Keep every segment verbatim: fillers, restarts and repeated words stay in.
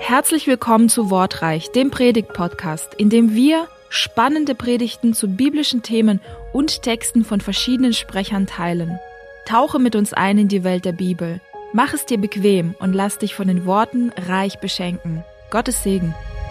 Herzlich willkommen zu Wortreich, dem Predigt-Podcast, in dem wir spannende Predigten zu biblischen Themen und Texten von verschiedenen Sprechern teilen. Tauche mit uns ein in die Welt der Bibel. Mach es dir bequem und lass dich von den Worten reich beschenken. Gottes Segen.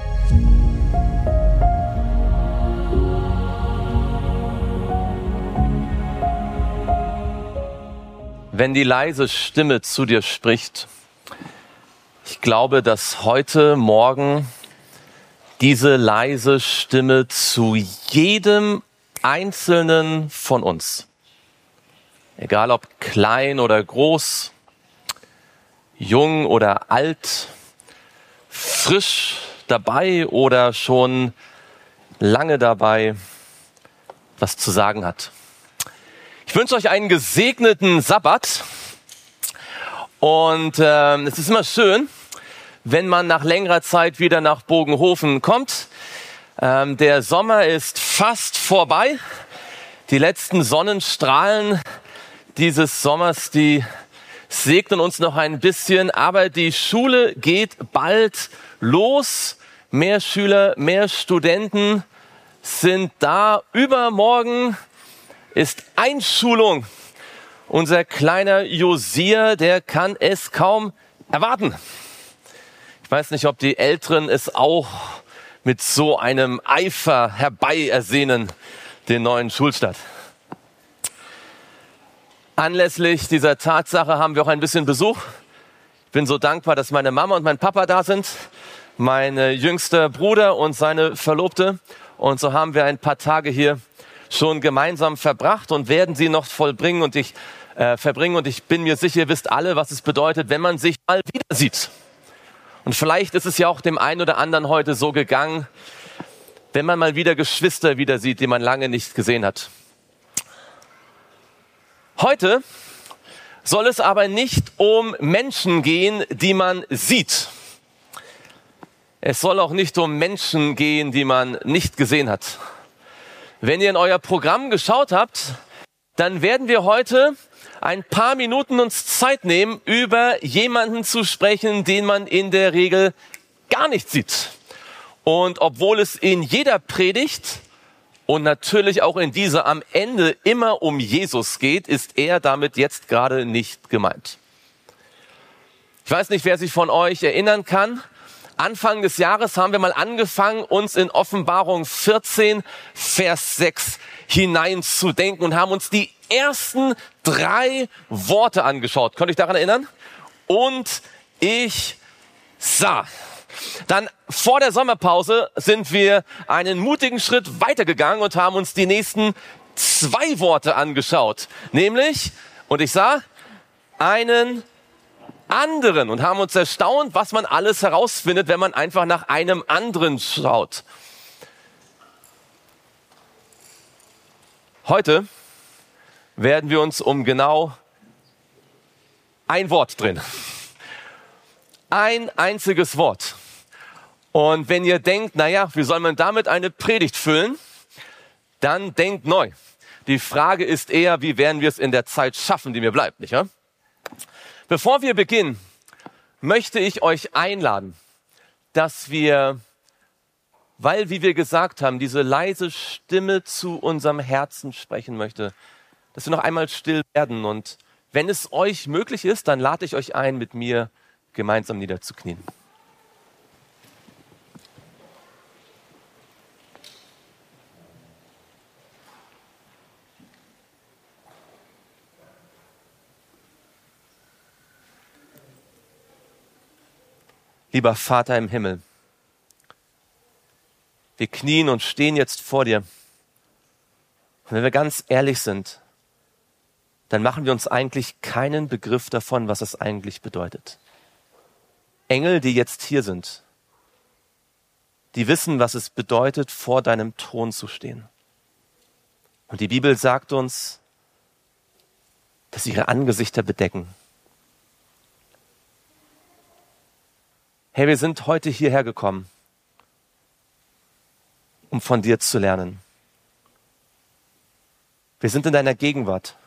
Wenn die leise Stimme zu dir spricht, ich glaube, dass heute Morgen diese leise Stimme zu jedem Einzelnen von uns, egal ob klein oder groß, jung oder alt, frisch dabei oder schon lange dabei, was zu sagen hat. Ich wünsche euch einen gesegneten Sabbat und äh, es ist immer schön, wenn man nach längerer Zeit wieder nach Bogenhofen kommt. Ähm, der Sommer ist fast vorbei. Die letzten Sonnenstrahlen dieses Sommers, die segnen uns noch ein bisschen, aber die Schule geht bald los. Mehr Schüler, mehr Studenten sind da. Übermorgen ist Einschulung. Unser kleiner Josia, der kann es kaum erwarten. Ich weiß nicht, ob die Älteren es auch mit so einem Eifer herbei ersehnen, den neuen Schulstart. Anlässlich dieser Tatsache haben wir auch ein bisschen Besuch. Ich bin so dankbar, dass meine Mama und mein Papa da sind, mein jüngster Bruder und seine Verlobte. Und so haben wir ein paar Tage hier schon gemeinsam verbracht und werden sie noch vollbringen und ich äh, verbringen. Und ich bin mir sicher, ihr wisst alle, was es bedeutet, wenn man sich mal wieder sieht. Und vielleicht ist es ja auch dem einen oder anderen heute so gegangen, wenn man mal wieder Geschwister wieder sieht, die man lange nicht gesehen hat. Heute soll es aber nicht um Menschen gehen, die man sieht. Es soll auch nicht um Menschen gehen, die man nicht gesehen hat. Wenn ihr in euer Programm geschaut habt, dann werden wir heute ein paar Minuten uns Zeit nehmen, über jemanden zu sprechen, den man in der Regel gar nicht sieht. Und obwohl es in jeder Predigt und natürlich auch in dieser am Ende immer um Jesus geht, ist er damit jetzt gerade nicht gemeint. Ich weiß nicht, wer sich von euch erinnern kann. Anfang des Jahres haben wir mal angefangen, uns in Offenbarung vierzehn, Vers sechs hineinzudenken und haben uns die ersten drei Worte angeschaut. Könnt ihr euch daran erinnern? Und ich sah. Dann vor der Sommerpause sind wir einen mutigen Schritt weitergegangen und haben uns die nächsten zwei Worte angeschaut. Nämlich, und ich sah, einen anderen und haben uns erstaunt, was man alles herausfindet, wenn man einfach nach einem anderen schaut. Heute werden wir uns um genau ein Wort drehen. Ein einziges Wort. Und wenn ihr denkt, naja, wie soll man damit eine Predigt füllen, dann denkt neu. Die Frage ist eher, wie werden wir es in der Zeit schaffen, die mir bleibt, nicht wahr? Bevor wir beginnen, möchte ich euch einladen, dass wir, weil, wie wir gesagt haben, diese leise Stimme zu unserem Herzen sprechen möchte, dass wir noch einmal still werden. Und wenn es euch möglich ist, dann lade ich euch ein, mit mir gemeinsam niederzuknien. Lieber Vater im Himmel, wir knien und stehen jetzt vor dir. Und wenn wir ganz ehrlich sind, dann machen wir uns eigentlich keinen Begriff davon, was es eigentlich bedeutet. Engel, die jetzt hier sind, die wissen, was es bedeutet, vor deinem Thron zu stehen. Und die Bibel sagt uns, dass sie ihre Angesichter bedecken. Hey, wir sind heute hierher gekommen, um von dir zu lernen. Wir sind in deiner Gegenwart,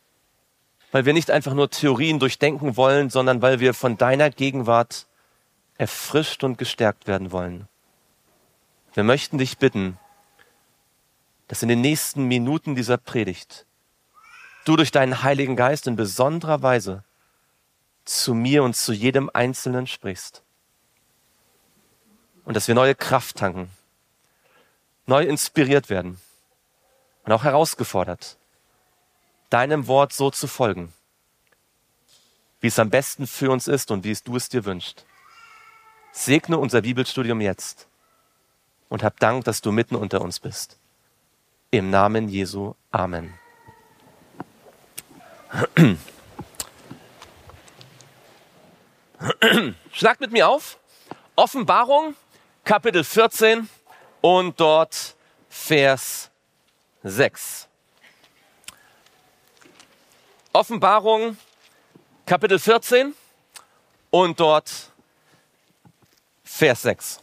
weil wir nicht einfach nur Theorien durchdenken wollen, sondern weil wir von deiner Gegenwart erfrischt und gestärkt werden wollen. Wir möchten dich bitten, dass in den nächsten Minuten dieser Predigt du durch deinen Heiligen Geist in besonderer Weise zu mir und zu jedem Einzelnen sprichst. Und dass wir neue Kraft tanken, neu inspiriert werden und auch herausgefordert, deinem Wort so zu folgen, wie es am besten für uns ist und wie es du es dir wünschst. Segne unser Bibelstudium jetzt und hab Dank, dass du mitten unter uns bist. Im Namen Jesu. Amen. Schlagt mit mir auf. Offenbarung, Kapitel vierzehn und dort Vers sechs. Offenbarung, Kapitel vierzehn und dort Vers sechs.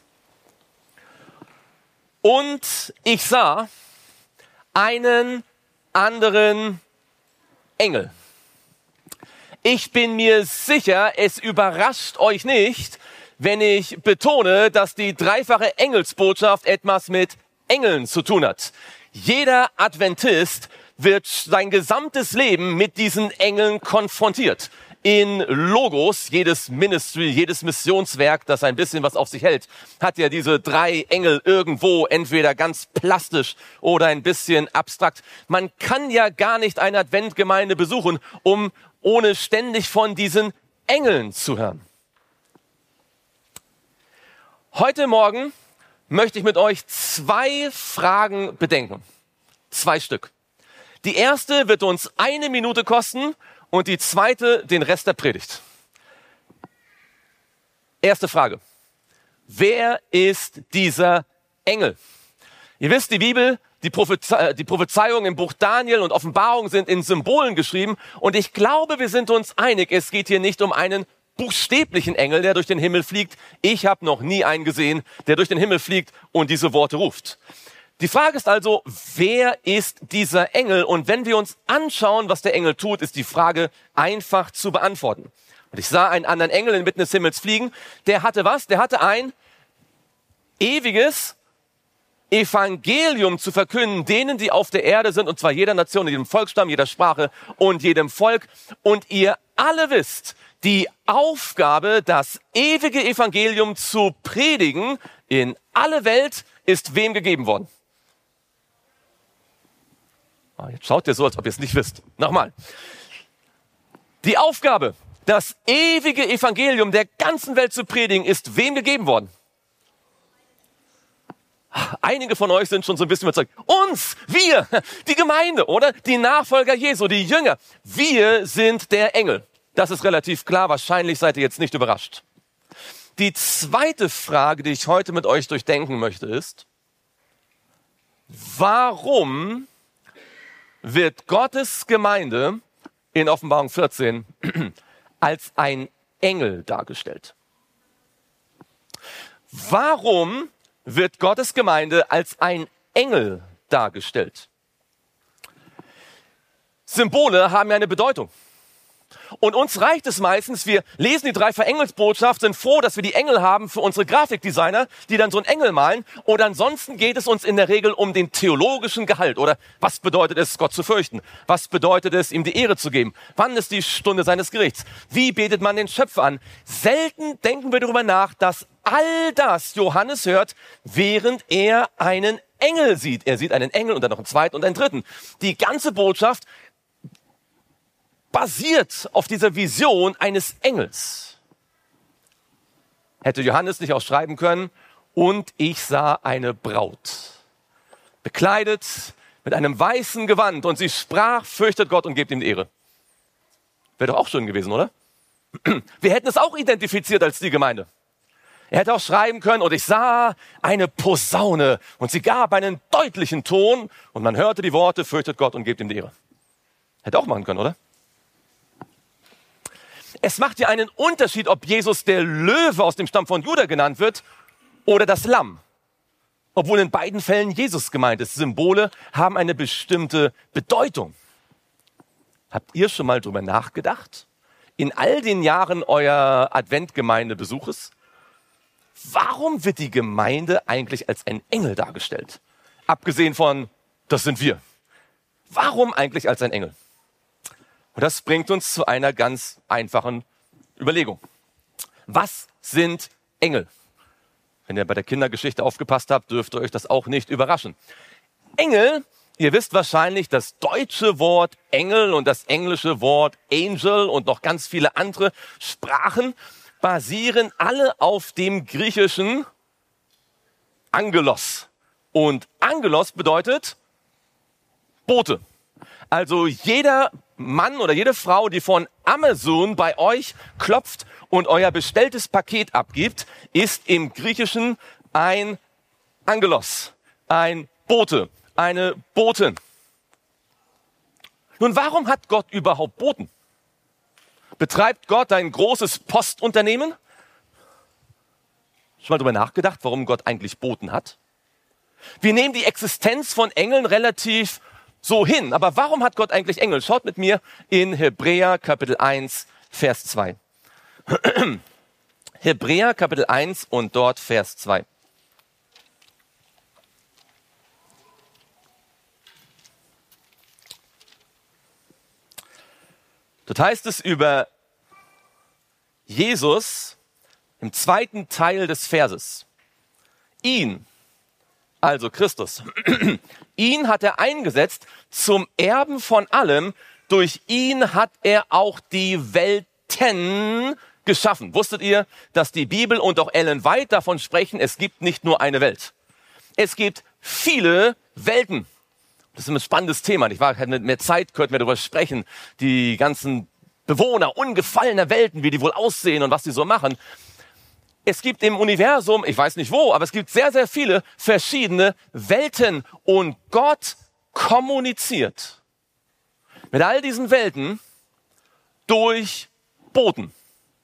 Und ich sah einen anderen Engel. Ich bin mir sicher, es überrascht euch nicht, wenn ich betone, dass die dreifache Engelsbotschaft etwas mit Engeln zu tun hat. Jeder Adventist wird sein gesamtes Leben mit diesen Engeln konfrontiert. In Logos, jedes Ministry, jedes Missionswerk, das ein bisschen was auf sich hält, hat ja diese drei Engel irgendwo, entweder ganz plastisch oder ein bisschen abstrakt. Man kann ja gar nicht eine Adventgemeinde besuchen, um ohne ständig von diesen Engeln zu hören. Heute Morgen möchte ich mit euch zwei Fragen bedenken. Zwei Stück. Die erste wird uns eine Minute kosten und die zweite den Rest der Predigt. Erste Frage. Wer ist dieser Engel? Ihr wisst, die Bibel, die, Propheze- die Prophezeiungen im Buch Daniel und Offenbarung sind in Symbolen geschrieben. Und ich glaube, wir sind uns einig, es geht hier nicht um einen buchstäblichen Engel, der durch den Himmel fliegt. Ich habe noch nie einen gesehen, der durch den Himmel fliegt und diese Worte ruft. Die Frage ist also, wer ist dieser Engel? Und wenn wir uns anschauen, was der Engel tut, ist die Frage einfach zu beantworten. Und ich sah einen anderen Engel inmitten des Himmels fliegen. Der hatte was? Der hatte ein ewiges Evangelium zu verkünden, denen, die auf der Erde sind, und zwar jeder Nation, jedem Volksstamm, jeder Sprache und jedem Volk. Und ihr alle wisst, die Aufgabe, das ewige Evangelium zu predigen in alle Welt, ist wem gegeben worden? Jetzt schaut ihr so, als ob ihr es nicht wisst. Nochmal. Die Aufgabe, das ewige Evangelium der ganzen Welt zu predigen, ist wem gegeben worden? Einige von euch sind schon so ein bisschen überzeugt. Uns, wir, die Gemeinde, oder? Die Nachfolger Jesu, die Jünger. Wir sind der Engel. Das ist relativ klar. Wahrscheinlich seid ihr jetzt nicht überrascht. Die zweite Frage, die ich heute mit euch durchdenken möchte, ist, warum wird Gottes Gemeinde in Offenbarung vierzehn als ein Engel dargestellt? Warum wird Gottes Gemeinde als ein Engel dargestellt? Symbole haben ja eine Bedeutung. Und uns reicht es meistens, wir lesen die drei Engelsbotschaft, sind froh, dass wir die Engel haben für unsere Grafikdesigner, die dann so einen Engel malen. Und ansonsten geht es uns in der Regel um den theologischen Gehalt. Oder was bedeutet es, Gott zu fürchten? Was bedeutet es, ihm die Ehre zu geben? Wann ist die Stunde seines Gerichts? Wie betet man den Schöpfer an? Selten denken wir darüber nach, dass all das Johannes hört, während er einen Engel sieht. Er sieht einen Engel und dann noch einen zweiten und einen dritten. Die ganze Botschaft basiert auf dieser Vision eines Engels. Hätte Johannes nicht auch schreiben können, und ich sah eine Braut, bekleidet mit einem weißen Gewand, und sie sprach, fürchtet Gott und gebt ihm die Ehre. Wäre doch auch schön gewesen, oder? Wir hätten es auch identifiziert als die Gemeinde. Er hätte auch schreiben können, und ich sah eine Posaune, und sie gab einen deutlichen Ton, und man hörte die Worte, fürchtet Gott und gebt ihm die Ehre. Hätte auch machen können, oder? Es macht ja einen Unterschied, ob Jesus der Löwe aus dem Stamm von Juda genannt wird oder das Lamm. Obwohl in beiden Fällen Jesus gemeint ist. Symbole haben eine bestimmte Bedeutung. Habt ihr schon mal drüber nachgedacht? In all den Jahren euer Adventgemeindebesuches? warum wird die Gemeinde eigentlich als ein Engel dargestellt? Abgesehen von, das sind wir. Warum eigentlich als ein Engel? Und das bringt uns zu einer ganz einfachen Überlegung. Was sind Engel? Wenn ihr bei der Kindergeschichte aufgepasst habt, dürfte euch das auch nicht überraschen. Engel, ihr wisst wahrscheinlich, das deutsche Wort Engel und das englische Wort Angel und noch ganz viele andere Sprachen basieren alle auf dem griechischen Angelos. Und Angelos bedeutet Bote. Also jeder Mann oder jede Frau, die von Amazon bei euch klopft und euer bestelltes Paket abgibt, ist im Griechischen ein Angelos, ein Bote, eine Botin. Nun, warum hat Gott überhaupt Boten? Betreibt Gott ein großes Postunternehmen? Schon mal darüber nachgedacht, warum Gott eigentlich Boten hat? Wir nehmen die Existenz von Engeln relativ so hin. Aber warum hat Gott eigentlich Engel? Schaut mit mir in Hebräer Kapitel eins, Vers zwei. Hebräer Kapitel eins und dort Vers zwei. Dort heißt es über Jesus im zweiten Teil des Verses. Ihn, also Christus, ihn hat er eingesetzt zum Erben von allem. Durch ihn hat er auch die Welten geschaffen. Wusstet ihr, dass die Bibel und auch Ellen White davon sprechen, es gibt nicht nur eine Welt. Es gibt viele Welten. Das ist ein spannendes Thema, nicht wahr? Mit mehr Zeit könnten wir darüber sprechen. Die ganzen Bewohner ungefallener Welten, wie die wohl aussehen und was die so machen. Es gibt im Universum, ich weiß nicht wo, aber es gibt sehr, sehr viele verschiedene Welten. Und Gott kommuniziert mit all diesen Welten durch Boten.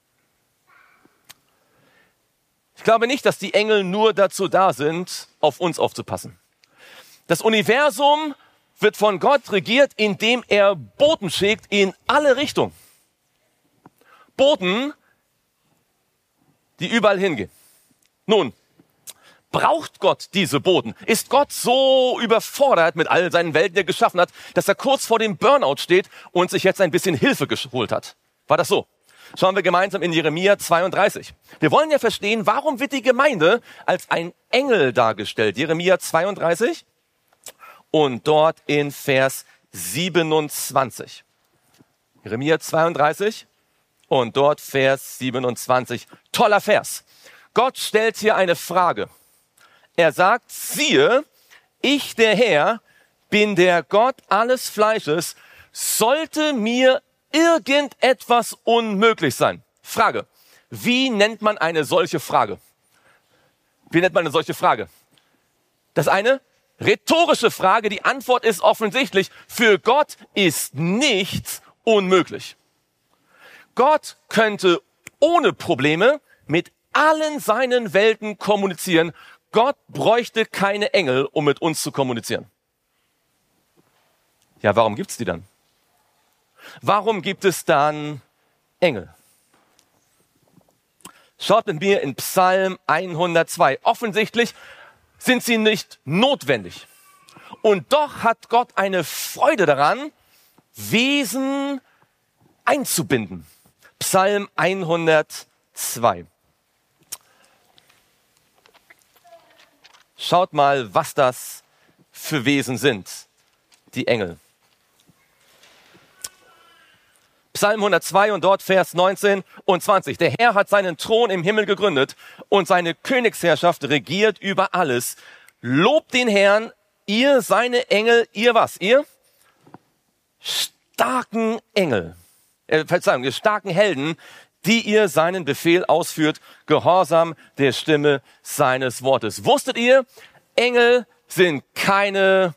Ich glaube nicht, dass die Engel nur dazu da sind, auf uns aufzupassen. Das Universum wird von Gott regiert, indem er Boten schickt in alle Richtungen. Boten, die überall hingehen. Nun, braucht Gott diese Boten? Ist Gott so überfordert mit all seinen Welten, die er geschaffen hat, dass er kurz vor dem Burnout steht und sich jetzt ein bisschen Hilfe geholt hat? War das so? Schauen wir gemeinsam in Jeremia zweiunddreißig. Wir wollen ja verstehen, warum wird die Gemeinde als ein Engel dargestellt? Jeremia zweiunddreißig und dort in Vers siebenundzwanzig. Jeremia zweiunddreißig und dort Vers siebenundzwanzig. Toller Vers. Gott stellt hier eine Frage. Er sagt, siehe, ich der Herr bin der Gott alles Fleisches, sollte mir irgendetwas unmöglich sein? Frage. Wie nennt man eine solche Frage? Wie nennt man eine solche Frage? Das ist eine rhetorische Frage. Die Antwort ist offensichtlich. Für Gott ist nichts unmöglich. Gott könnte ohne Probleme mit allen seinen Welten kommunizieren. Gott bräuchte keine Engel, um mit uns zu kommunizieren. Ja, warum gibt's die dann? Warum gibt es dann Engel? Schaut mit mir in Psalm hundertzwei. Offensichtlich sind sie nicht notwendig. Und doch hat Gott eine Freude daran, Wesen einzubinden. Psalm hundertzwei. Schaut mal, was das für Wesen sind, die Engel. Psalm hundertzwei und dort Vers neunzehn und zwanzig. Der Herr hat seinen Thron im Himmel gegründet und seine Königsherrschaft regiert über alles. Lobt den Herrn, ihr seine Engel, ihr was? Ihr starken Engel, äh, Verzeihung, ihr starken Helden, die ihr seinen Befehl ausführt, gehorsam der Stimme seines Wortes. Wusstet ihr, Engel sind keine,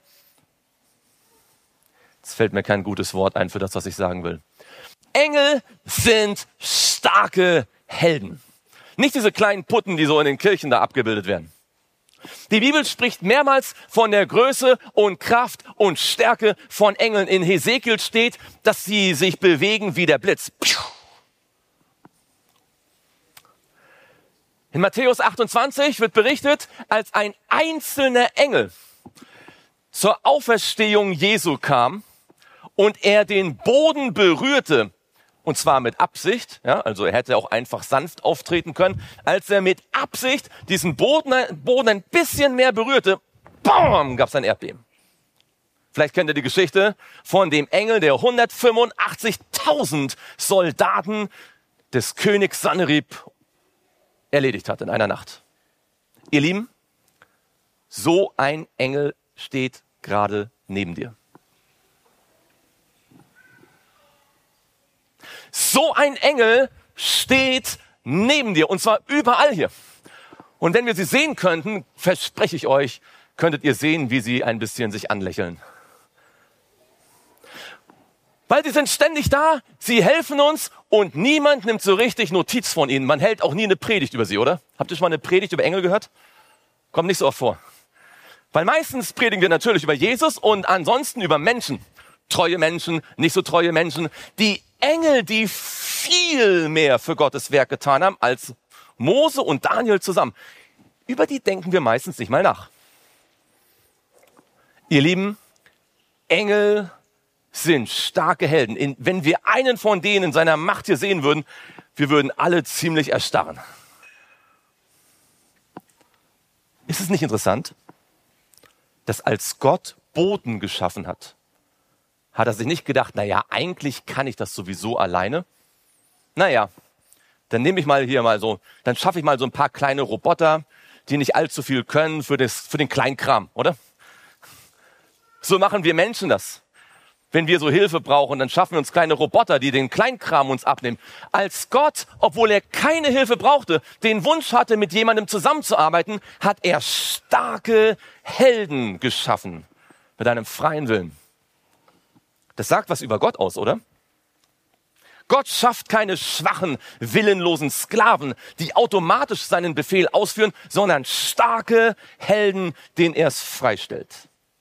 jetzt fällt mir kein gutes Wort ein für das, was ich sagen will. Engel sind starke Helden. Nicht diese kleinen Putten, die so in den Kirchen da abgebildet werden. Die Bibel spricht mehrmals von der Größe und Kraft und Stärke von Engeln. In Hesekiel steht, dass sie sich bewegen wie der Blitz. In Matthäus achtundzwanzig wird berichtet, als ein einzelner Engel zur Auferstehung Jesu kam und er den Boden berührte, und zwar mit Absicht, ja, also er hätte auch einfach sanft auftreten können, als er mit Absicht diesen Boden, Boden ein bisschen mehr berührte, bam, gab es ein Erdbeben. Vielleicht kennt ihr die Geschichte von dem Engel, der hundertfünfundachtzigtausend Soldaten des Königs Sanherib erledigt hat in einer Nacht. Ihr Lieben, so ein Engel steht gerade neben dir. So ein Engel steht neben dir, und zwar überall hier. Und wenn wir sie sehen könnten, verspreche ich euch, könntet ihr sehen, wie sie ein bisschen sich anlächeln. Weil sie sind ständig da, sie helfen uns und niemand nimmt so richtig Notiz von ihnen. Man hält auch nie eine Predigt über sie, oder? Habt ihr schon mal eine Predigt über Engel gehört? Kommt nicht so oft vor. Weil meistens predigen wir natürlich über Jesus und ansonsten über Menschen. Treue Menschen, nicht so treue Menschen. Die Engel, die viel mehr für Gottes Werk getan haben als Mose und Daniel zusammen. Über die denken wir meistens nicht mal nach. Ihr Lieben, Engel sind starke Helden. In, wenn wir einen von denen in seiner Macht hier sehen würden, wir würden alle ziemlich erstarren. Ist es nicht interessant, dass als Gott Boden geschaffen hat, hat er sich nicht gedacht, naja, eigentlich kann ich das sowieso alleine. Naja, dann nehme ich mal hier mal so, dann schaffe ich mal so ein paar kleine Roboter, die nicht allzu viel können für, das, für den Kleinkram, oder? So machen wir Menschen das. Wenn wir so Hilfe brauchen, dann schaffen wir uns kleine Roboter, die den Kleinkram uns abnehmen. Als Gott, obwohl er keine Hilfe brauchte, den Wunsch hatte, mit jemandem zusammenzuarbeiten, hat er starke Helden geschaffen. Mit einem freien Willen. Das sagt was über Gott aus, oder? Gott schafft keine schwachen, willenlosen Sklaven, die automatisch seinen Befehl ausführen, sondern starke Helden, denen er es freistellt.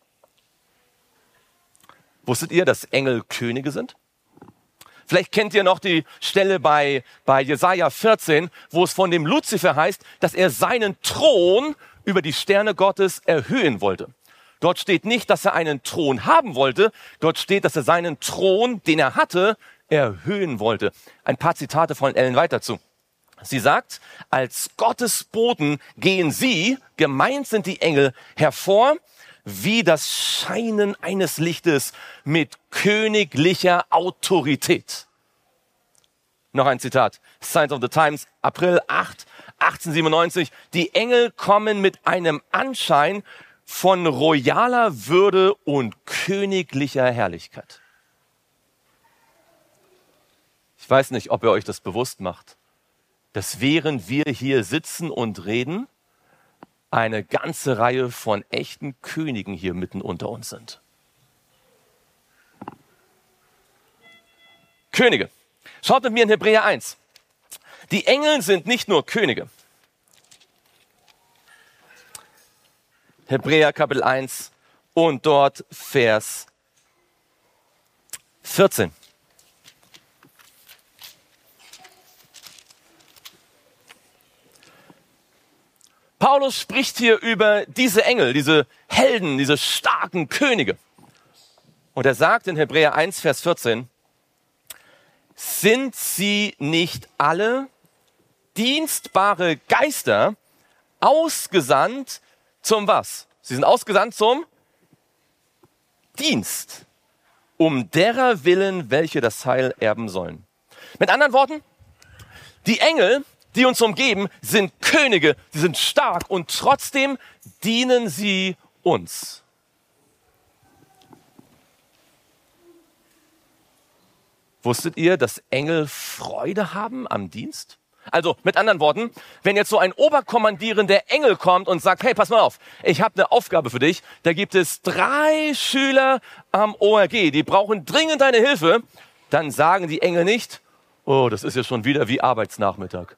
Wusstet ihr, dass Engel Könige sind? Vielleicht kennt ihr noch die Stelle bei, bei Jesaja vierzehn, wo es von dem Luzifer heißt, dass er seinen Thron über die Sterne Gottes erhöhen wollte. Dort steht nicht, dass er einen Thron haben wollte. Dort steht, dass er seinen Thron, den er hatte, erhöhen wollte. Ein paar Zitate von Ellen White dazu. Sie sagt, als Gottes Boten gehen sie, gemeint sind die Engel, hervor, wie das Scheinen eines Lichtes mit königlicher Autorität. Noch ein Zitat. Signs of the Times, April achter, achtzehnhundertsiebenundneunzig. Die Engel kommen mit einem Anschein von royaler Würde und königlicher Herrlichkeit. Ich weiß nicht, ob ihr euch das bewusst macht, dass während wir hier sitzen und reden, eine ganze Reihe von echten Königen hier mitten unter uns sind. Könige. Schaut mit mir in Hebräer eins. Die Engel sind nicht nur Könige. Hebräer Kapitel eins und dort Vers vierzehn. Paulus spricht hier über diese Engel, diese Helden, diese starken Könige. Und er sagt in Hebräer eins, Vers vierzehn, sind sie nicht alle dienstbare Geister ausgesandt zum was? Sie sind ausgesandt zum Dienst, um derer willen, welche das Heil erben sollen. Mit anderen Worten, die Engel, die uns umgeben, sind Könige, sie sind stark und trotzdem dienen sie uns. Wusstet ihr, dass Engel Freude haben am Dienst? Also mit anderen Worten, wenn jetzt so ein oberkommandierender Engel kommt und sagt, hey, pass mal auf, ich habe eine Aufgabe für dich, da gibt es drei Schüler am O R G, die brauchen dringend deine Hilfe, dann sagen die Engel nicht, oh, das ist ja schon wieder wie Arbeitsnachmittag.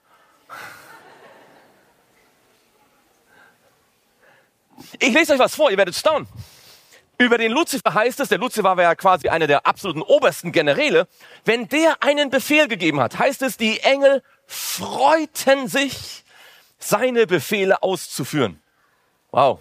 Ich lese euch was vor, ihr werdet staunen. Über den Luzifer heißt es, der Luzifer war ja quasi einer der absoluten obersten Generäle, wenn der einen Befehl gegeben hat, heißt es, die Engel freuten sich, seine Befehle auszuführen. Wow.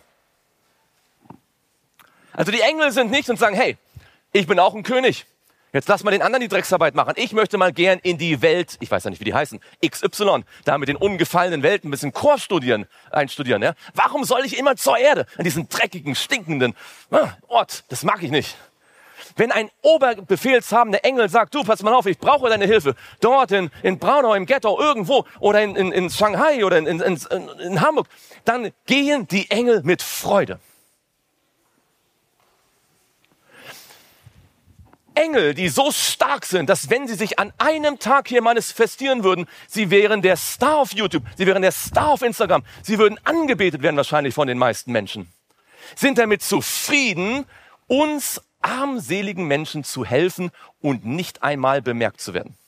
Also die Engel sind nicht und sagen, hey, ich bin auch ein König. Jetzt lass mal den anderen die Drecksarbeit machen. Ich möchte mal gern in die Welt, ich weiß ja nicht, wie die heißen, X Y, da mit den ungefallenen Welten ein bisschen Chor studieren, einstudieren. Ja? Warum soll ich immer zur Erde, an diesen dreckigen, stinkenden Ort? Das mag ich nicht. Wenn ein oberbefehlshabender Engel sagt, du, pass mal auf, ich brauche deine Hilfe, dort in, in Braunau, im Ghetto, irgendwo, oder in, in, in Shanghai oder in, in, in, in Hamburg, dann gehen die Engel mit Freude. Engel, die so stark sind, dass wenn sie sich an einem Tag hier manifestieren würden, sie wären der Star auf YouTube, sie wären der Star auf Instagram, sie würden angebetet werden wahrscheinlich von den meisten Menschen, sind damit zufrieden, uns armseligen Menschen zu helfen und nicht einmal bemerkt zu werden.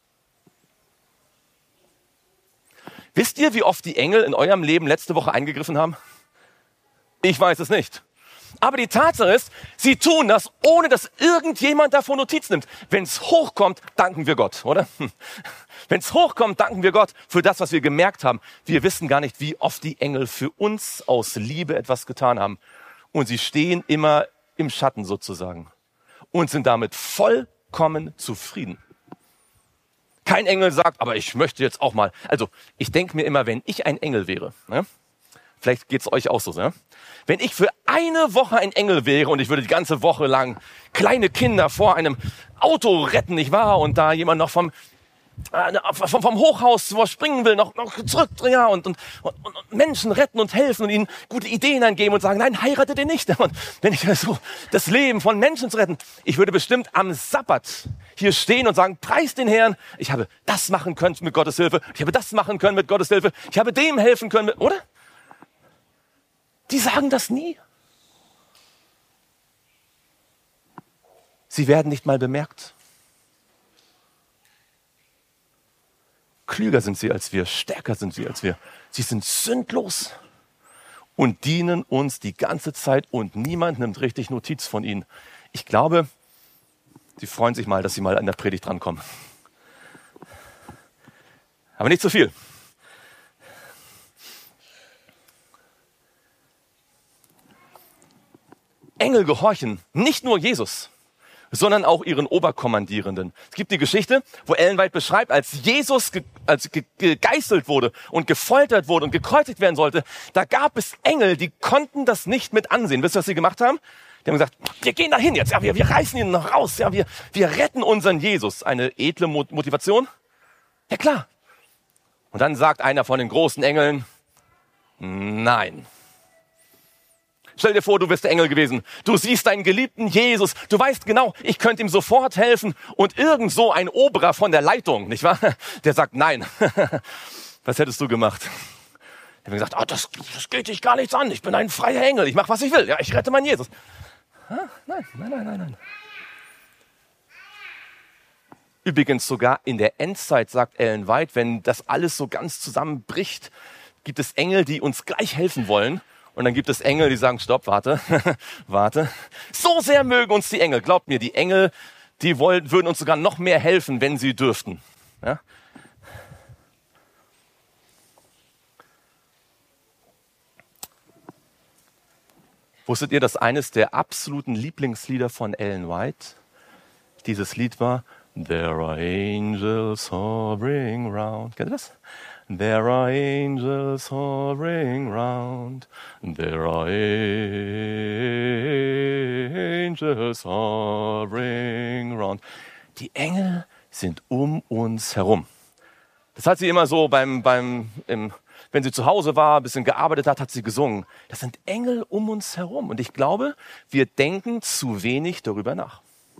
Wisst ihr, wie oft die Engel in eurem Leben letzte Woche eingegriffen haben? Ich weiß es nicht. Aber die Tatsache ist, sie tun das, ohne dass irgendjemand davon Notiz nimmt. Wenn es hochkommt, danken wir Gott, oder? Wenn es hochkommt, danken wir Gott für das, was wir gemerkt haben. Wir wissen gar nicht, wie oft die Engel für uns aus Liebe etwas getan haben. Und sie stehen immer im Schatten sozusagen und sind damit vollkommen zufrieden. Kein Engel sagt, aber ich möchte jetzt auch mal. Also ich denke mir immer, wenn ich ein Engel wäre, ne? Vielleicht geht's euch auch so, ne? Wenn ich für eine Woche ein Engel wäre und ich würde die ganze Woche lang kleine Kinder vor einem Auto retten, nicht wahr? Und da jemand noch vom, äh, vom, vom Hochhaus, wo er springen will, noch, noch zurück, ja, und, und, und, und Menschen retten und helfen und ihnen gute Ideen eingeben und sagen, nein, heirate den nicht. Und wenn ich so das Leben von Menschen zu retten, ich würde bestimmt am Sabbat hier stehen und sagen, preis den Herrn, ich habe das machen können mit Gottes Hilfe, ich habe das machen können mit Gottes Hilfe, ich habe dem helfen können, mit, oder? Die sagen das nie. Sie werden nicht mal bemerkt. Klüger sind sie als wir, stärker sind sie als wir. Sie sind sündlos und dienen uns die ganze Zeit und niemand nimmt richtig Notiz von ihnen. Ich glaube, sie freuen sich mal, dass sie mal an der Predigt drankommen. Aber nicht zu viel. Engel gehorchen nicht nur Jesus, sondern auch ihren Oberkommandierenden. Es gibt die Geschichte, wo Ellen White beschreibt, als Jesus ge- als ge- gegeißelt wurde und gefoltert wurde und gekreuzigt werden sollte, da gab es Engel, die konnten das nicht mit ansehen. Wisst ihr, was sie gemacht haben? Die haben gesagt, wir gehen dahin jetzt, ja, wir, wir reißen ihn noch raus, ja, wir, wir retten unseren Jesus. Eine edle Motivation? Ja klar. Und dann sagt einer von den großen Engeln, nein. Stell dir vor, du bist der Engel gewesen. Du siehst deinen geliebten Jesus. Du weißt genau, ich könnte ihm sofort helfen. Und irgend so ein Oberer von der Leitung, nicht wahr? Der sagt, nein. Was hättest du gemacht? Ich habe gesagt, oh, das, das geht dich gar nichts an. Ich bin ein freier Engel. Ich mache, was ich will. Ja, ich rette meinen Jesus. Ah, nein, nein, nein, nein, nein. Übrigens sogar in der Endzeit, sagt Ellen White, wenn das alles so ganz zusammenbricht, gibt es Engel, die uns gleich helfen wollen. Und dann gibt es Engel, die sagen, stopp, warte, warte. So sehr mögen uns die Engel. Glaubt mir, die Engel, die wollen, würden uns sogar noch mehr helfen, wenn sie dürften. Ja? Wusstet ihr, dass eines der absoluten Lieblingslieder von Ellen White dieses Lied war There are angels hovering round. Kennt ihr das? There are angels hovering round. There are angels hovering round. Die Engel sind um uns herum. Das hat sie immer so beim, beim, im, wenn sie zu Hause war, ein bisschen gearbeitet hat, hat sie gesungen. Das sind Engel um uns herum. Und ich glaube, wir denken zu wenig darüber nach.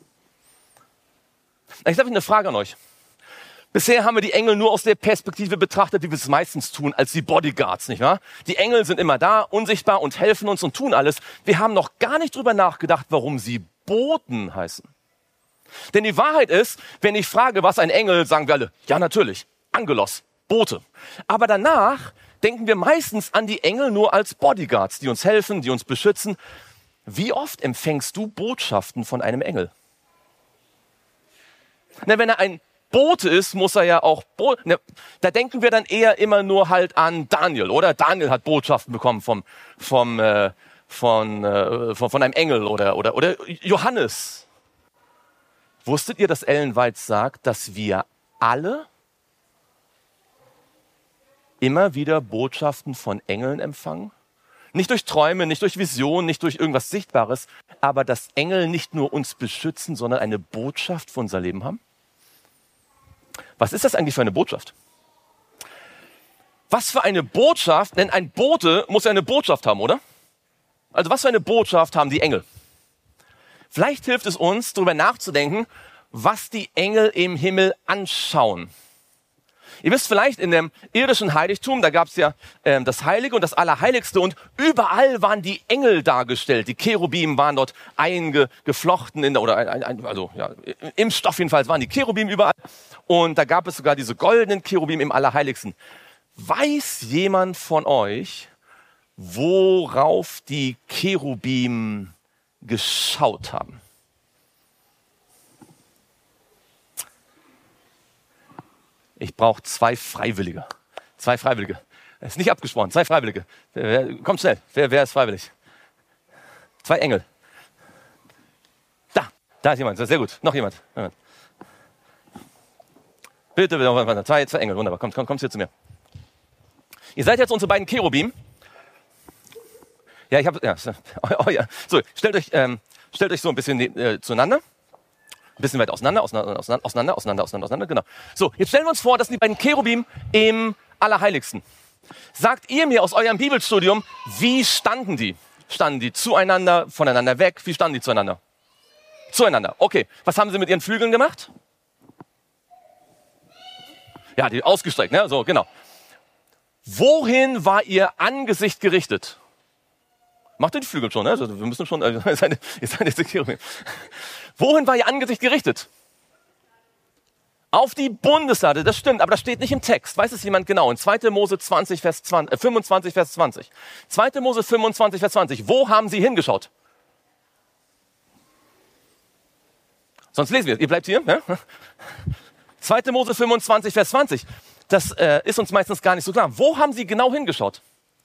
Ich habe eine Frage an euch. Bisher haben wir die Engel nur aus der Perspektive betrachtet, wie wir es meistens tun, als die Bodyguards, nicht wahr? Die Engel sind immer da, unsichtbar und helfen uns und tun alles. Wir haben noch gar nicht drüber nachgedacht, warum sie Boten heißen. Denn die Wahrheit ist, wenn ich frage, was ein Engel, sagen wir alle, ja natürlich, Angelos, Bote. Aber danach denken wir meistens an die Engel nur als Bodyguards, die uns helfen, die uns beschützen. Wie oft empfängst du Botschaften von einem Engel? Na, wenn er ein Bote ist, muss er ja auch, Bo- ne, da denken wir dann eher immer nur halt an Daniel, oder? Daniel hat Botschaften bekommen vom, vom, äh, von, äh, von, von einem Engel oder, oder, oder Johannes. Wusstet ihr, dass Ellen White sagt, dass wir alle immer wieder Botschaften von Engeln empfangen? Nicht durch Träume, nicht durch Visionen, nicht durch irgendwas Sichtbares, aber dass Engel nicht nur uns beschützen, sondern eine Botschaft für unser Leben haben? Was ist das eigentlich für eine Botschaft? Was für eine Botschaft, denn ein Bote muss ja eine Botschaft haben, oder? Also was für eine Botschaft haben die Engel? Vielleicht hilft es uns, darüber nachzudenken, was die Engel im Himmel anschauen. Ihr wisst vielleicht, in dem irdischen Heiligtum, da gab es ja äh, das Heilige und das Allerheiligste und überall waren die Engel dargestellt. Die Cherubim waren dort eingeflochten, in der, oder ein, ein, also ja, im Stoff jedenfalls waren die Cherubim überall. Und da gab es sogar diese goldenen Cherubim im Allerheiligsten. Weiß jemand von euch, worauf die Cherubim geschaut haben? Ich brauche zwei Freiwillige. Zwei Freiwillige. Das ist nicht abgesprochen. Zwei Freiwillige. Wer, wer, kommt schnell. Wer, wer ist freiwillig? Zwei Engel. Da. Da ist jemand. Sehr gut. Noch jemand. Bitte, bitte. Zwei, zwei Engel. Wunderbar. Kommt, kommt, kommt hier zu mir. Ihr seid jetzt unsere beiden Cherubim. Ja, ich habe. Ja, oh, ja. So, stellt euch, ähm, stellt euch so ein bisschen äh, zueinander. Ein bisschen weit auseinander, auseinander, auseinander, auseinander, auseinander, auseinander, auseinander, genau. So, jetzt stellen wir uns vor, das sind die beiden Cherubim im Allerheiligsten. Sagt ihr mir aus eurem Bibelstudium, wie standen die? Standen die zueinander, voneinander weg? Wie standen die zueinander? Zueinander, okay. Was haben sie mit ihren Flügeln gemacht? Ja, die ausgestreckt, ne? So, genau. Wohin war ihr Angesicht gerichtet? Macht ihr die Flügel schon, ne? Also, wir müssen schon, also, ihr seid jetzt Cherubim. Wohin war ihr Angesicht gerichtet? Auf die Bundeslade, das stimmt, aber das steht nicht im Text. Weiß es jemand genau? In zweiter Mose zwanzig, Vers zwanzig, äh, fünfundzwanzig, Vers zwanzig. zweiter Mose fünfundzwanzig, Vers zwanzig. Wo haben sie hingeschaut? Sonst lesen wir es. Ihr bleibt hier. Ne? zweiter Mose fünfundzwanzig, Vers zwanzig. Das äh, ist uns meistens gar nicht so klar. Wo haben sie genau hingeschaut?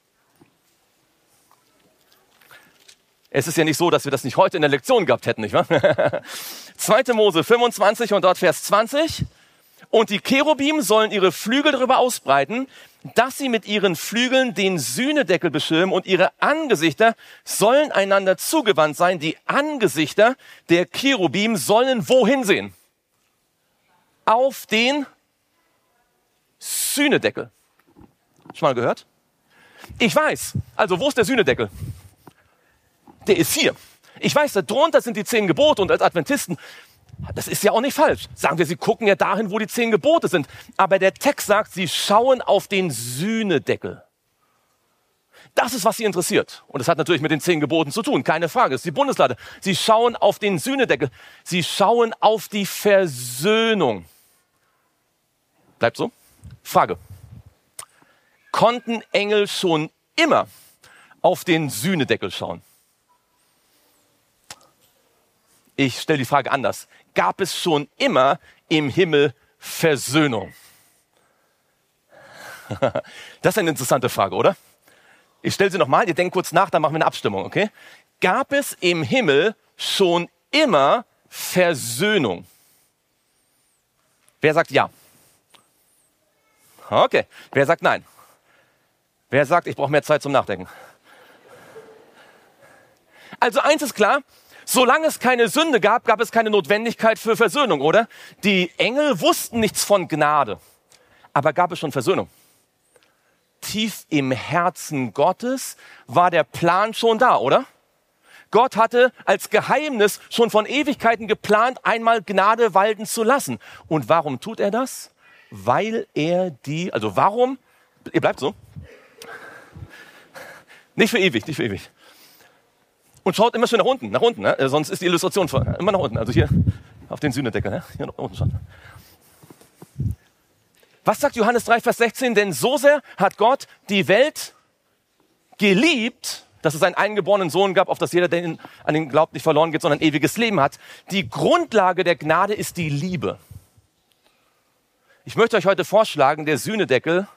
Es ist ja nicht so, dass wir das nicht heute in der Lektion gehabt hätten, nicht wahr? zweiter Mose fünfundzwanzig und dort Vers zwanzig. Und die Cherubim sollen ihre Flügel darüber ausbreiten, dass sie mit ihren Flügeln den Sühnedeckel beschirmen und ihre Angesichter sollen einander zugewandt sein. Die Angesichter der Cherubim sollen wohin sehen? Auf den Sühnedeckel. Schon mal gehört? Ich weiß. Also wo ist der Sühnedeckel? Der ist hier. Ich weiß, da drunter sind die zehn Gebote und als Adventisten, das ist ja auch nicht falsch. Sagen wir, sie gucken ja dahin, wo die zehn Gebote sind. Aber der Text sagt, sie schauen auf den Sühnedeckel. Das ist, was sie interessiert. Und das hat natürlich mit den zehn Geboten zu tun, keine Frage. Das ist die Bundeslade. Sie schauen auf den Sühnedeckel. Sie schauen auf die Versöhnung. Bleibt so? Frage. Konnten Engel schon immer auf den Sühnedeckel schauen? Ich stelle die Frage anders. Gab es schon immer im Himmel Versöhnung? Das ist eine interessante Frage, oder? Ich stelle sie nochmal, ihr denkt kurz nach, dann machen wir eine Abstimmung, okay? Gab es im Himmel schon immer Versöhnung? Wer sagt ja? Okay. Wer sagt nein? Wer sagt, ich brauche mehr Zeit zum Nachdenken? Also eins ist klar, solange es keine Sünde gab, gab es keine Notwendigkeit für Versöhnung, oder? Die Engel wussten nichts von Gnade, aber gab es schon Versöhnung? Tief im Herzen Gottes war der Plan schon da, oder? Gott hatte als Geheimnis schon von Ewigkeiten geplant, einmal Gnade walten zu lassen. Und warum tut er das? Weil er die, also warum, ihr bleibt so, nicht für ewig, nicht für ewig. Und schaut immer schön nach unten, nach unten, ne? Sonst ist die Illustration voll. Immer nach unten, also hier auf den Sühnedeckel, ne? Hier nach unten schauen. Was sagt Johannes drei, Vers sechzehn? Denn so sehr hat Gott die Welt geliebt, dass es einen eingeborenen Sohn gab, auf das jeder, der ihn, an den glaubt, nicht verloren geht, sondern ewiges Leben hat. Die Grundlage der Gnade ist die Liebe. Ich möchte euch heute vorschlagen, der Sühnedeckel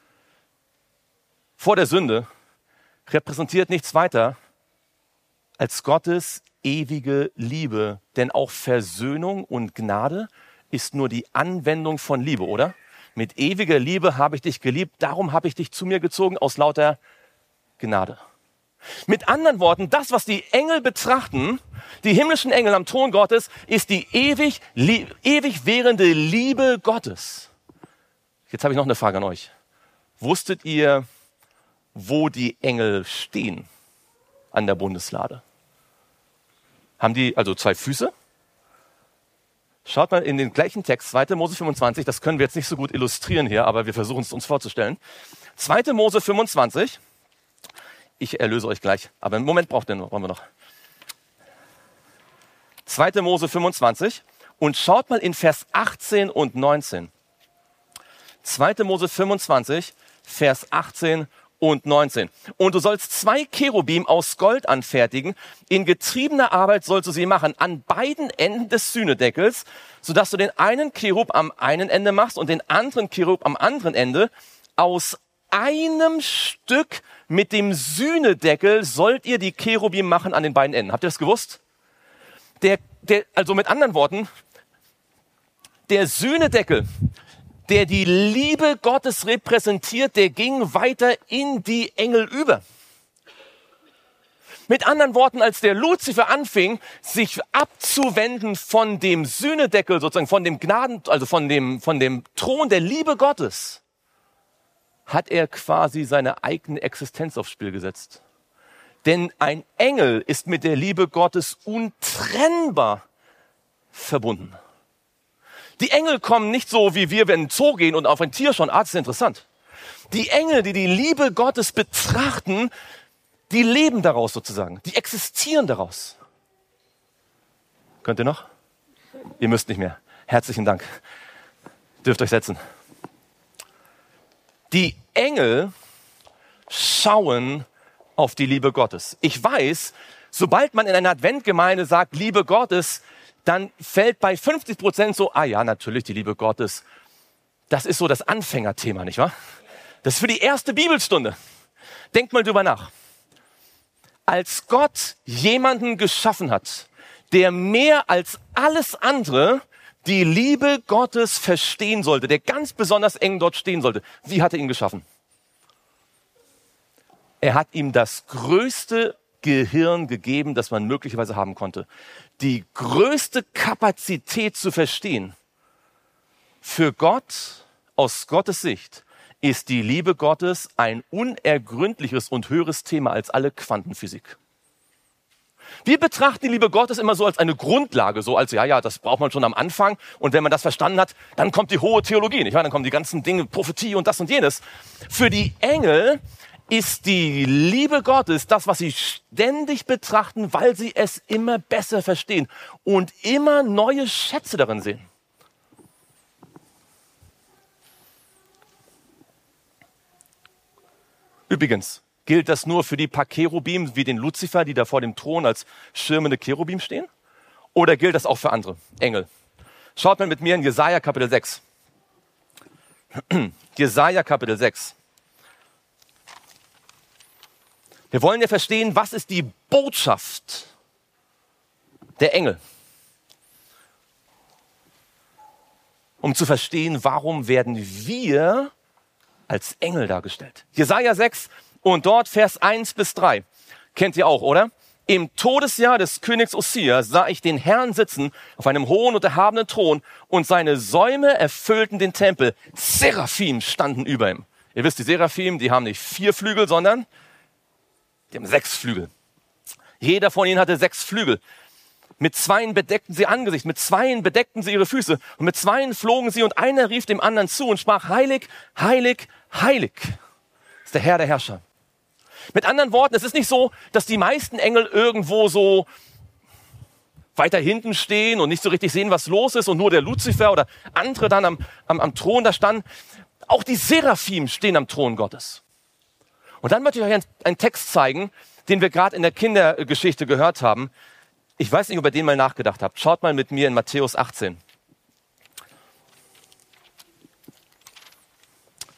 vor der Sünde repräsentiert nichts weiter als Gottes ewige Liebe. Denn auch Versöhnung und Gnade ist nur die Anwendung von Liebe, oder? Mit ewiger Liebe habe ich dich geliebt, darum habe ich dich zu mir gezogen aus lauter Gnade. Mit anderen Worten, das, was die Engel betrachten, die himmlischen Engel am Thron Gottes, ist die ewig, lie- ewig währende Liebe Gottes. Jetzt habe ich noch eine Frage an euch. Wusstet ihr, wo die Engel stehen an der Bundeslade? Haben die also zwei Füße? Schaut mal in den gleichen Text, zweiter Mose fünfundzwanzig, das können wir jetzt nicht so gut illustrieren hier, aber wir versuchen es uns vorzustellen. zweiter Mose fünfundzwanzig, ich erlöse euch gleich, aber einen Moment braucht ihr noch, brauchen wir noch. zweiter Mose fünfundzwanzig und schaut mal in Vers achtzehn und neunzehn. zweiter Mose fünfundzwanzig, Vers achtzehn und neunzehn. Und du sollst zwei Cherubim aus Gold anfertigen. In getriebener Arbeit sollst du sie machen, an beiden Enden des Sühnedeckels, sodass du den einen Cherub am einen Ende machst und den anderen Cherub am anderen Ende. Aus einem Stück mit dem Sühnedeckel sollt ihr die Cherubim machen an den beiden Enden. Habt ihr das gewusst? Der, der, also mit anderen Worten, der Sühnedeckel, der die Liebe Gottes repräsentiert, der ging weiter in die Engel über. Mit anderen Worten, als der Luzifer anfing, sich abzuwenden von dem Sühnedeckel, sozusagen von dem Gnaden, also von dem, von dem Thron der Liebe Gottes, hat er quasi seine eigene Existenz aufs Spiel gesetzt. Denn ein Engel ist mit der Liebe Gottes untrennbar verbunden. Die Engel kommen nicht so, wie wir, wenn in den Zoo gehen und auf ein Tier schauen. Ah, das ist interessant. Die Engel, die die Liebe Gottes betrachten, die leben daraus sozusagen. Die existieren daraus. Könnt ihr noch? Ihr müsst nicht mehr. Herzlichen Dank. Dürft euch setzen. Die Engel schauen auf die Liebe Gottes. Ich weiß, sobald man in einer Adventgemeinde sagt, Liebe Gottes, dann fällt bei fünfzig Prozent so, ah ja, natürlich, die Liebe Gottes. Das ist so das Anfängerthema, nicht wahr? Das ist für die erste Bibelstunde. Denkt mal drüber nach. Als Gott jemanden geschaffen hat, der mehr als alles andere die Liebe Gottes verstehen sollte, der ganz besonders eng dort stehen sollte, wie hat er ihn geschaffen? Er hat ihm das größte Gehirn gegeben, das man möglicherweise haben konnte. Die größte Kapazität zu verstehen. Für Gott, aus Gottes Sicht, ist die Liebe Gottes ein unergründliches und höheres Thema als alle Quantenphysik. Wir betrachten die Liebe Gottes immer so als eine Grundlage, so als, ja, ja, das braucht man schon am Anfang. Und wenn man das verstanden hat, dann kommt die hohe Theologie, nicht wahr? Dann kommen die ganzen Dinge, Prophetie und das und jenes. Für die Engel ist die Liebe Gottes das, was sie ständig betrachten, weil sie es immer besser verstehen und immer neue Schätze darin sehen. Übrigens, gilt das nur für die paar Cherubim wie den Luzifer, die da vor dem Thron als schirmende Cherubim stehen? Oder gilt das auch für andere Engel? Schaut mal mit mir in Jesaja Kapitel sechs. Jesaja Kapitel sechs. Wir wollen ja verstehen, was ist die Botschaft der Engel? Um zu verstehen, warum werden wir als Engel dargestellt. Jesaja sechs und dort Vers eins bis drei. Kennt ihr auch, oder? Im Todesjahr des Königs Ossia sah ich den Herrn sitzen auf einem hohen und erhabenen Thron und seine Säume erfüllten den Tempel. Seraphim standen über ihm. Ihr wisst, die Seraphim, die haben nicht vier Flügel, sondern die haben sechs Flügel. Jeder von ihnen hatte sechs Flügel. Mit zweien bedeckten sie Angesicht, mit zweien bedeckten sie ihre Füße und mit zweien flogen sie und einer rief dem anderen zu und sprach, heilig, heilig, heilig ist der Herr der Herrscher. Mit anderen Worten, es ist nicht so, dass die meisten Engel irgendwo so weiter hinten stehen und nicht so richtig sehen, was los ist und nur der Luzifer oder andere dann am, am, am Thron da standen. Auch die Seraphim stehen am Thron Gottes. Und dann möchte ich euch einen, einen Text zeigen, den wir gerade in der Kindergeschichte gehört haben. Ich weiß nicht, ob ihr den mal nachgedacht habt. Schaut mal mit mir in Matthäus achtzehn.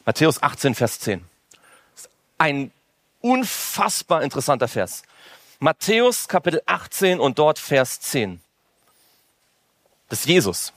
Matthäus achtzehn, Vers zehn. Ein unfassbar interessanter Vers. Matthäus Kapitel achtzehn und dort Vers zehn. Das ist Jesus,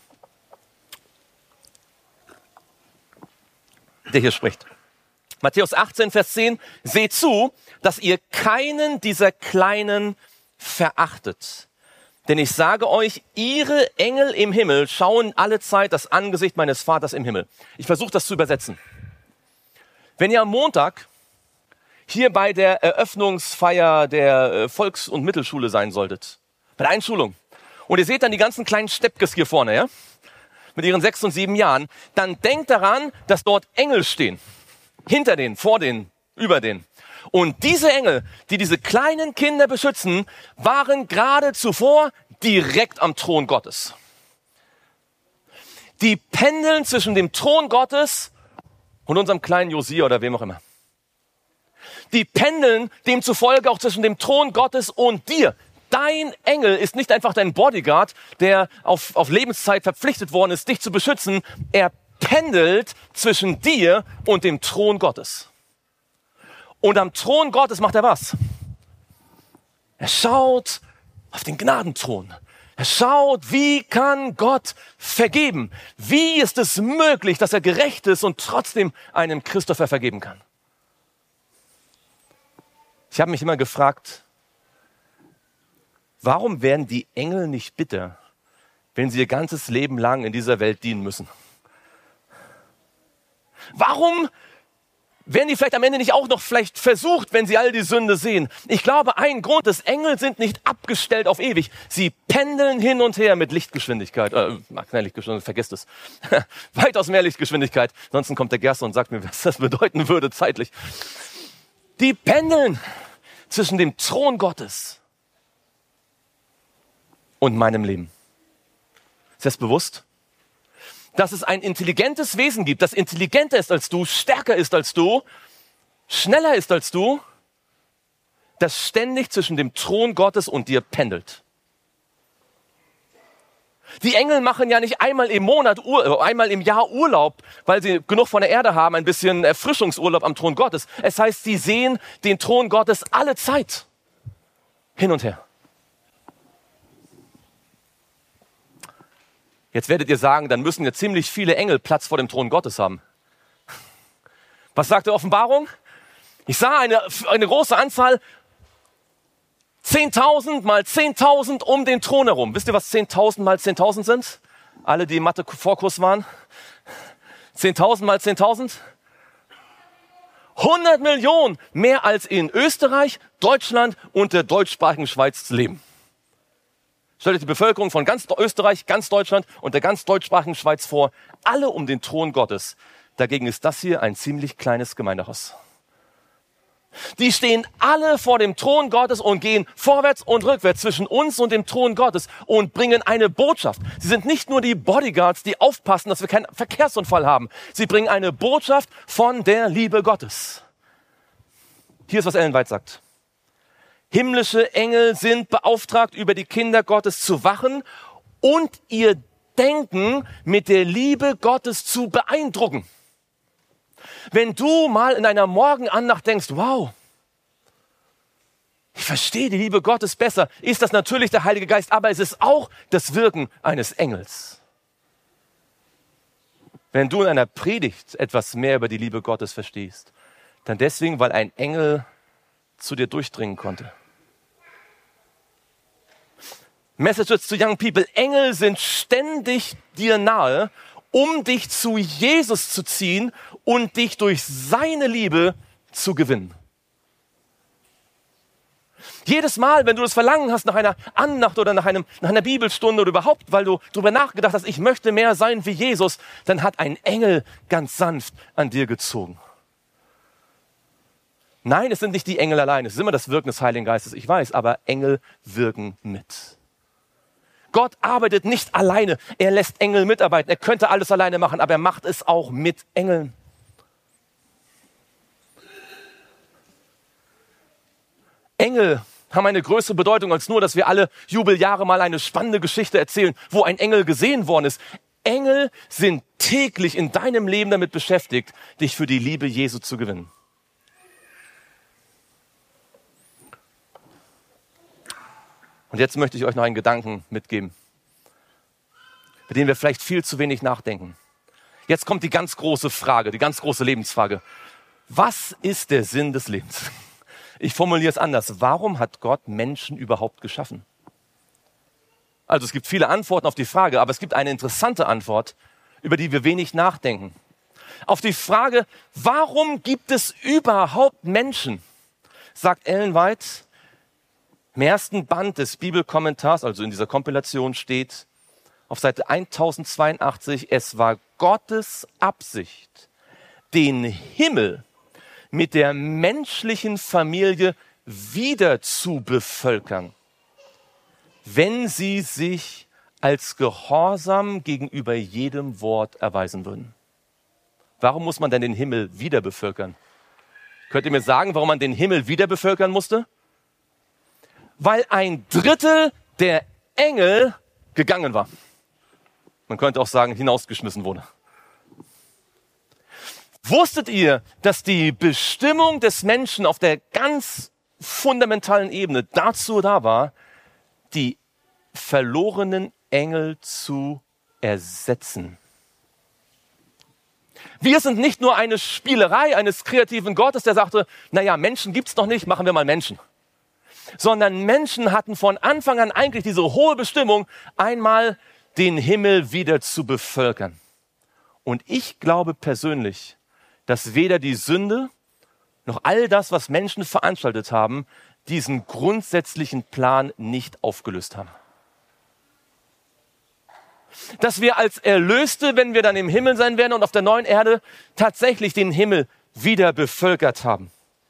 der hier spricht. Matthäus achtzehn, Vers zehn. Seht zu, dass ihr keinen dieser Kleinen verachtet. Denn ich sage euch, ihre Engel im Himmel schauen alle Zeit das Angesicht meines Vaters im Himmel. Ich versuche das zu übersetzen. Wenn ihr am Montag hier bei der Eröffnungsfeier der Volks- und Mittelschule sein solltet, bei der Einschulung, und ihr seht dann die ganzen kleinen Steppkes hier vorne, ja, mit ihren sechs und sieben Jahren, dann denkt daran, dass dort Engel stehen. Hinter denen, vor denen, über denen. Und diese Engel, die diese kleinen Kinder beschützen, waren gerade zuvor direkt am Thron Gottes. Die pendeln zwischen dem Thron Gottes und unserem kleinen Josia oder wem auch immer. Die pendeln demzufolge auch zwischen dem Thron Gottes und dir. Dein Engel ist nicht einfach dein Bodyguard, der auf, auf Lebenszeit verpflichtet worden ist, dich zu beschützen. Er pendelt zwischen dir und dem Thron Gottes. Und am Thron Gottes macht er was? Er schaut auf den Gnadenthron. Er schaut, wie kann Gott vergeben? Wie ist es möglich, dass er gerecht ist und trotzdem einem Christopher vergeben kann? Ich habe mich immer gefragt, warum werden die Engel nicht bitter, wenn sie ihr ganzes Leben lang in dieser Welt dienen müssen? Warum werden die vielleicht am Ende nicht auch noch vielleicht versucht, wenn sie all die Sünde sehen? Ich glaube, ein Grund ist, Engel sind nicht abgestellt auf ewig. Sie pendeln hin und her mit Lichtgeschwindigkeit. Äh, nein, Lichtgeschwindigkeit, vergesst es. Weitaus mehr Lichtgeschwindigkeit. Ansonsten kommt der Gerster und sagt mir, was das bedeuten würde zeitlich. Die pendeln zwischen dem Thron Gottes und meinem Leben. Ist das bewusst? Dass es ein intelligentes Wesen gibt, das intelligenter ist als du, stärker ist als du, schneller ist als du, das ständig zwischen dem Thron Gottes und dir pendelt. Die Engel machen ja nicht einmal im Monat, einmal im Jahr Urlaub, weil sie genug von der Erde haben, ein bisschen Erfrischungsurlaub am Thron Gottes. Es heißt, sie sehen den Thron Gottes alle Zeit hin und her. Jetzt werdet ihr sagen, dann müssen ja ziemlich viele Engel Platz vor dem Thron Gottes haben. Was sagt die Offenbarung? Ich sah eine, eine große Anzahl, zehntausend mal zehntausend um den Thron herum. Wisst ihr, was zehntausend mal zehntausend sind? Alle, die im Mathe-Vorkurs waren. zehntausend mal zehntausend? hundert Millionen, mehr als in Österreich, Deutschland und der deutschsprachigen Schweiz leben. Stellt euch die Bevölkerung von ganz Österreich, ganz Deutschland und der ganz deutschsprachigen Schweiz vor. Alle um den Thron Gottes. Dagegen ist das hier ein ziemlich kleines Gemeindehaus. Die stehen alle vor dem Thron Gottes und gehen vorwärts und rückwärts zwischen uns und dem Thron Gottes und bringen eine Botschaft. Sie sind nicht nur die Bodyguards, die aufpassen, dass wir keinen Verkehrsunfall haben. Sie bringen eine Botschaft von der Liebe Gottes. Hier ist, was Ellen White sagt. Himmlische Engel sind beauftragt, über die Kinder Gottes zu wachen und ihr Denken mit der Liebe Gottes zu beeindrucken. Wenn du mal in einer Morgenandacht denkst, wow, ich verstehe die Liebe Gottes besser, ist das natürlich der Heilige Geist, aber es ist auch das Wirken eines Engels. Wenn du in einer Predigt etwas mehr über die Liebe Gottes verstehst, dann deswegen, weil ein Engel zu dir durchdringen konnte. Messages to young people. Engel sind ständig dir nahe, um dich zu Jesus zu ziehen und dich durch seine Liebe zu gewinnen. Jedes Mal, wenn du das Verlangen hast nach einer Andacht oder nach, einem, nach einer Bibelstunde oder überhaupt, weil du darüber nachgedacht hast, ich möchte mehr sein wie Jesus, dann hat ein Engel ganz sanft an dir gezogen. Nein, es sind nicht die Engel allein, es ist immer das Wirken des Heiligen Geistes, ich weiß, aber Engel wirken mit. Gott arbeitet nicht alleine, er lässt Engel mitarbeiten. Er könnte alles alleine machen, aber er macht es auch mit Engeln. Engel haben eine größere Bedeutung als nur, dass wir alle Jubeljahre mal eine spannende Geschichte erzählen, wo ein Engel gesehen worden ist. Engel sind täglich in deinem Leben damit beschäftigt, dich für die Liebe Jesu zu gewinnen. Und jetzt möchte ich euch noch einen Gedanken mitgeben, mit dem wir vielleicht viel zu wenig nachdenken. Jetzt kommt die ganz große Frage, die ganz große Lebensfrage. Was ist der Sinn des Lebens? Ich formuliere es anders. Warum hat Gott Menschen überhaupt geschaffen? Also es gibt viele Antworten auf die Frage, aber es gibt eine interessante Antwort, über die wir wenig nachdenken. Auf die Frage, warum gibt es überhaupt Menschen, sagt Ellen White, im ersten Band des Bibelkommentars, also in dieser Kompilation steht, auf Seite tausendzweiundachtzig, es war Gottes Absicht, den Himmel mit der menschlichen Familie wieder zu bevölkern, wenn sie sich als gehorsam gegenüber jedem Wort erweisen würden. Warum muss man denn den Himmel wieder bevölkern? Könnt ihr mir sagen, warum man den Himmel wieder bevölkern musste? Weil ein Drittel der Engel gegangen war. Man könnte auch sagen, hinausgeschmissen wurde. Wusstet ihr, dass die Bestimmung des Menschen auf der ganz fundamentalen Ebene dazu da war, die verlorenen Engel zu ersetzen? Wir sind nicht nur eine Spielerei eines kreativen Gottes, der sagte, naja, Menschen gibt's noch nicht, machen wir mal Menschen. Sondern Menschen hatten von Anfang an eigentlich diese hohe Bestimmung, einmal den Himmel wieder zu bevölkern. Und ich glaube persönlich, dass weder die Sünde noch all das, was Menschen veranstaltet haben, diesen grundsätzlichen Plan nicht aufgelöst haben. Dass wir als Erlöste, wenn wir dann im Himmel sein werden und auf der neuen Erde, tatsächlich den Himmel wieder bevölkert haben.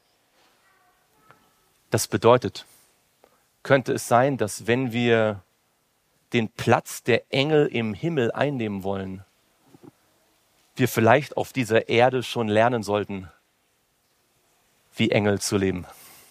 Das bedeutet, könnte es sein, dass wenn wir den Platz der Engel im Himmel einnehmen wollen, wir vielleicht auf dieser Erde schon lernen sollten, wie Engel zu leben.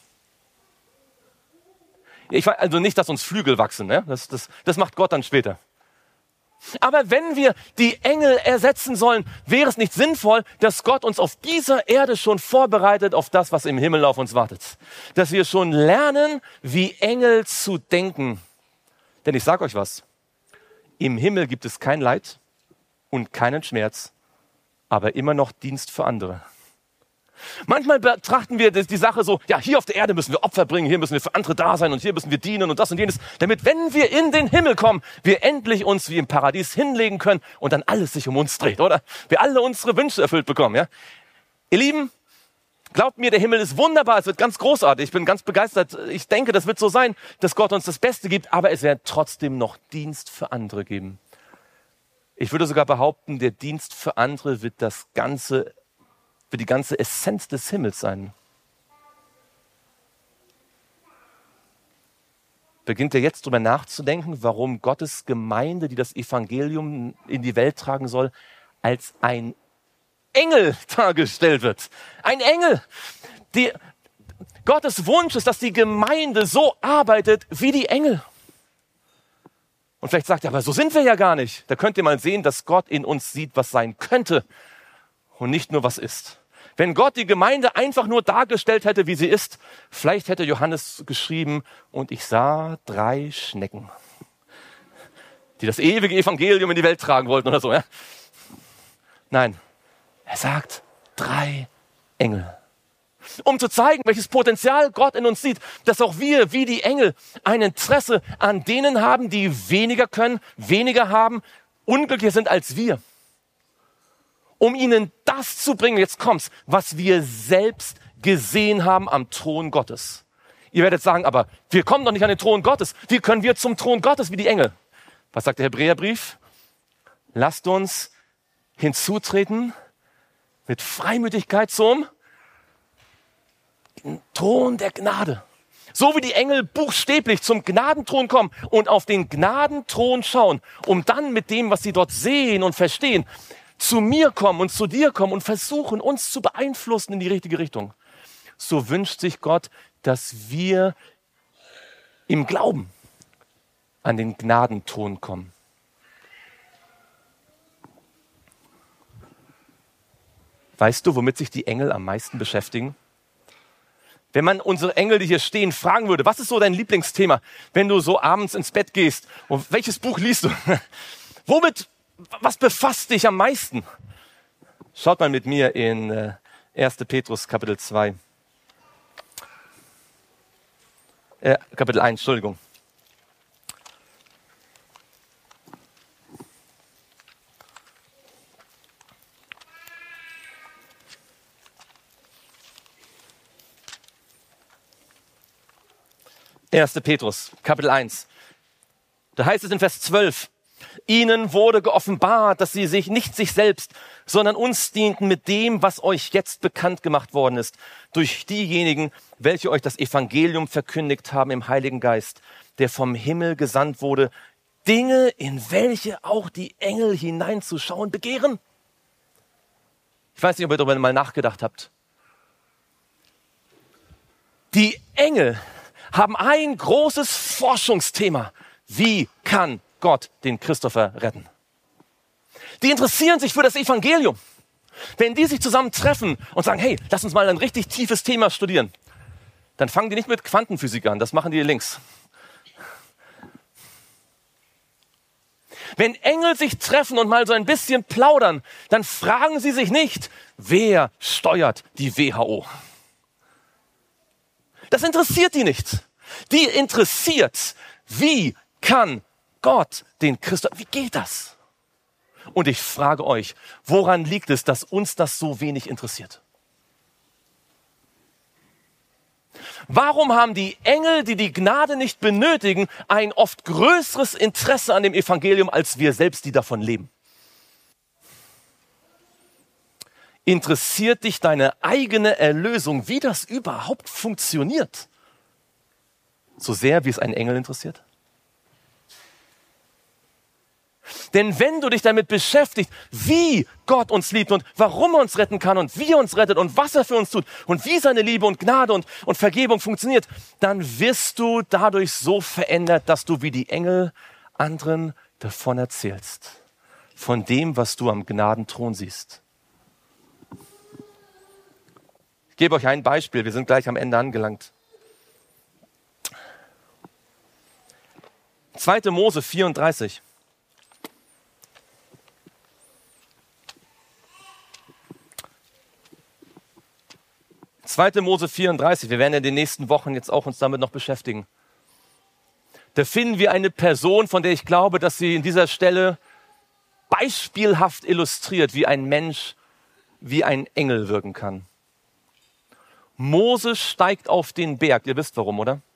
Ich weiß also nicht, dass uns Flügel wachsen, ne? das, das, das macht Gott dann später. Aber wenn wir die Engel ersetzen sollen, wäre es nicht sinnvoll, dass Gott uns auf dieser Erde schon vorbereitet auf das, was im Himmel auf uns wartet. Dass wir schon lernen, wie Engel zu denken. Denn ich sage euch was, im Himmel gibt es kein Leid und keinen Schmerz, aber immer noch Dienst für andere. Manchmal betrachten wir die Sache so, ja, hier auf der Erde müssen wir Opfer bringen, hier müssen wir für andere da sein und hier müssen wir dienen und das und jenes, damit, wenn wir in den Himmel kommen, wir endlich uns wie im Paradies hinlegen können und dann alles sich um uns dreht, oder? Wir alle unsere Wünsche erfüllt bekommen, ja? Ihr Lieben, glaubt mir, der Himmel ist wunderbar, es wird ganz großartig, ich bin ganz begeistert. Ich denke, das wird so sein, dass Gott uns das Beste gibt, aber es wird trotzdem noch Dienst für andere geben. Ich würde sogar behaupten, der Dienst für andere wird das ganze für die ganze Essenz des Himmels sein. Beginnt ihr jetzt darüber nachzudenken, warum Gottes Gemeinde, die das Evangelium in die Welt tragen soll, als ein Engel dargestellt wird? Ein Engel! Die, Gottes Wunsch ist, dass die Gemeinde so arbeitet wie die Engel. Und vielleicht sagt ihr, aber so sind wir ja gar nicht. Da könnt ihr mal sehen, dass Gott in uns sieht, was sein könnte und nicht nur was ist. Wenn Gott die Gemeinde einfach nur dargestellt hätte, wie sie ist, vielleicht hätte Johannes geschrieben, und ich sah drei Schnecken, die das ewige Evangelium in die Welt tragen wollten oder so. Ja? Nein, er sagt drei Engel. Um zu zeigen, welches Potenzial Gott in uns sieht, dass auch wir, wie die Engel, ein Interesse an denen haben, die weniger können, weniger haben, unglücklicher sind als wir. Um ihnen das zu bringen, jetzt kommt's, was wir selbst gesehen haben am Thron Gottes. Ihr werdet sagen, aber wir kommen doch nicht an den Thron Gottes. Wie können wir zum Thron Gottes wie die Engel? Was sagt der Hebräerbrief? Lasst uns hinzutreten mit Freimütigkeit zum Thron der Gnade. So wie die Engel buchstäblich zum Gnadenthron kommen und auf den Gnadenthron schauen, um dann mit dem, was sie dort sehen und verstehen, zu mir kommen und zu dir kommen und versuchen, uns zu beeinflussen in die richtige Richtung. So wünscht sich Gott, dass wir im Glauben an den Gnadenthron kommen. Weißt du, womit sich die Engel am meisten beschäftigen? Wenn man unsere Engel, die hier stehen, fragen würde, was ist so dein Lieblingsthema, wenn du so abends ins Bett gehst und welches Buch liest du? Womit, was befasst dich am meisten? Schaut mal mit mir in äh, erster Petrus Kapitel zwei. Äh, Kapitel eins, Entschuldigung. erster Petrus, Kapitel eins. Da heißt es in Vers zwölf, ihnen wurde geoffenbart, dass sie sich nicht sich selbst, sondern uns dienten mit dem, was euch jetzt bekannt gemacht worden ist, durch diejenigen, welche euch das Evangelium verkündigt haben im Heiligen Geist, der vom Himmel gesandt wurde, Dinge, in welche auch die Engel hineinzuschauen begehren. Ich weiß nicht, ob ihr darüber mal nachgedacht habt. Die Engel haben ein großes Forschungsthema. Wie kann Gott den Christopher retten? Die interessieren sich für das Evangelium. Wenn die sich zusammentreffen und sagen, hey, lass uns mal ein richtig tiefes Thema studieren, dann fangen die nicht mit Quantenphysik an, das machen die links. Wenn Engel sich treffen und mal so ein bisschen plaudern, dann fragen sie sich nicht, wer steuert die W H O? Das interessiert die nicht. Die interessiert, wie kann Gott den Christus, wie geht das? Und ich frage euch, woran liegt es, dass uns das so wenig interessiert? Warum haben die Engel, die die Gnade nicht benötigen, ein oft größeres Interesse an dem Evangelium, als wir selbst, die davon leben? Interessiert dich deine eigene Erlösung, wie das überhaupt funktioniert? So sehr, wie es einen Engel interessiert? Denn wenn du dich damit beschäftigst, wie Gott uns liebt und warum er uns retten kann und wie er uns rettet und was er für uns tut und wie seine Liebe und Gnade und, und Vergebung funktioniert, dann wirst du dadurch so verändert, dass du wie die Engel anderen davon erzählst. Von dem, was du am Gnadenthron siehst. Ich gebe euch ein Beispiel, wir sind gleich am Ende angelangt. zweiter Mose vierunddreißig. zweiter Mose vierunddreißig, wir werden in den nächsten Wochen jetzt auch uns damit noch beschäftigen. Da finden wir eine Person, von der ich glaube, dass sie in dieser Stelle beispielhaft illustriert, wie ein Mensch, wie ein Engel wirken kann. Mose steigt auf den Berg. Ihr wisst warum, oder?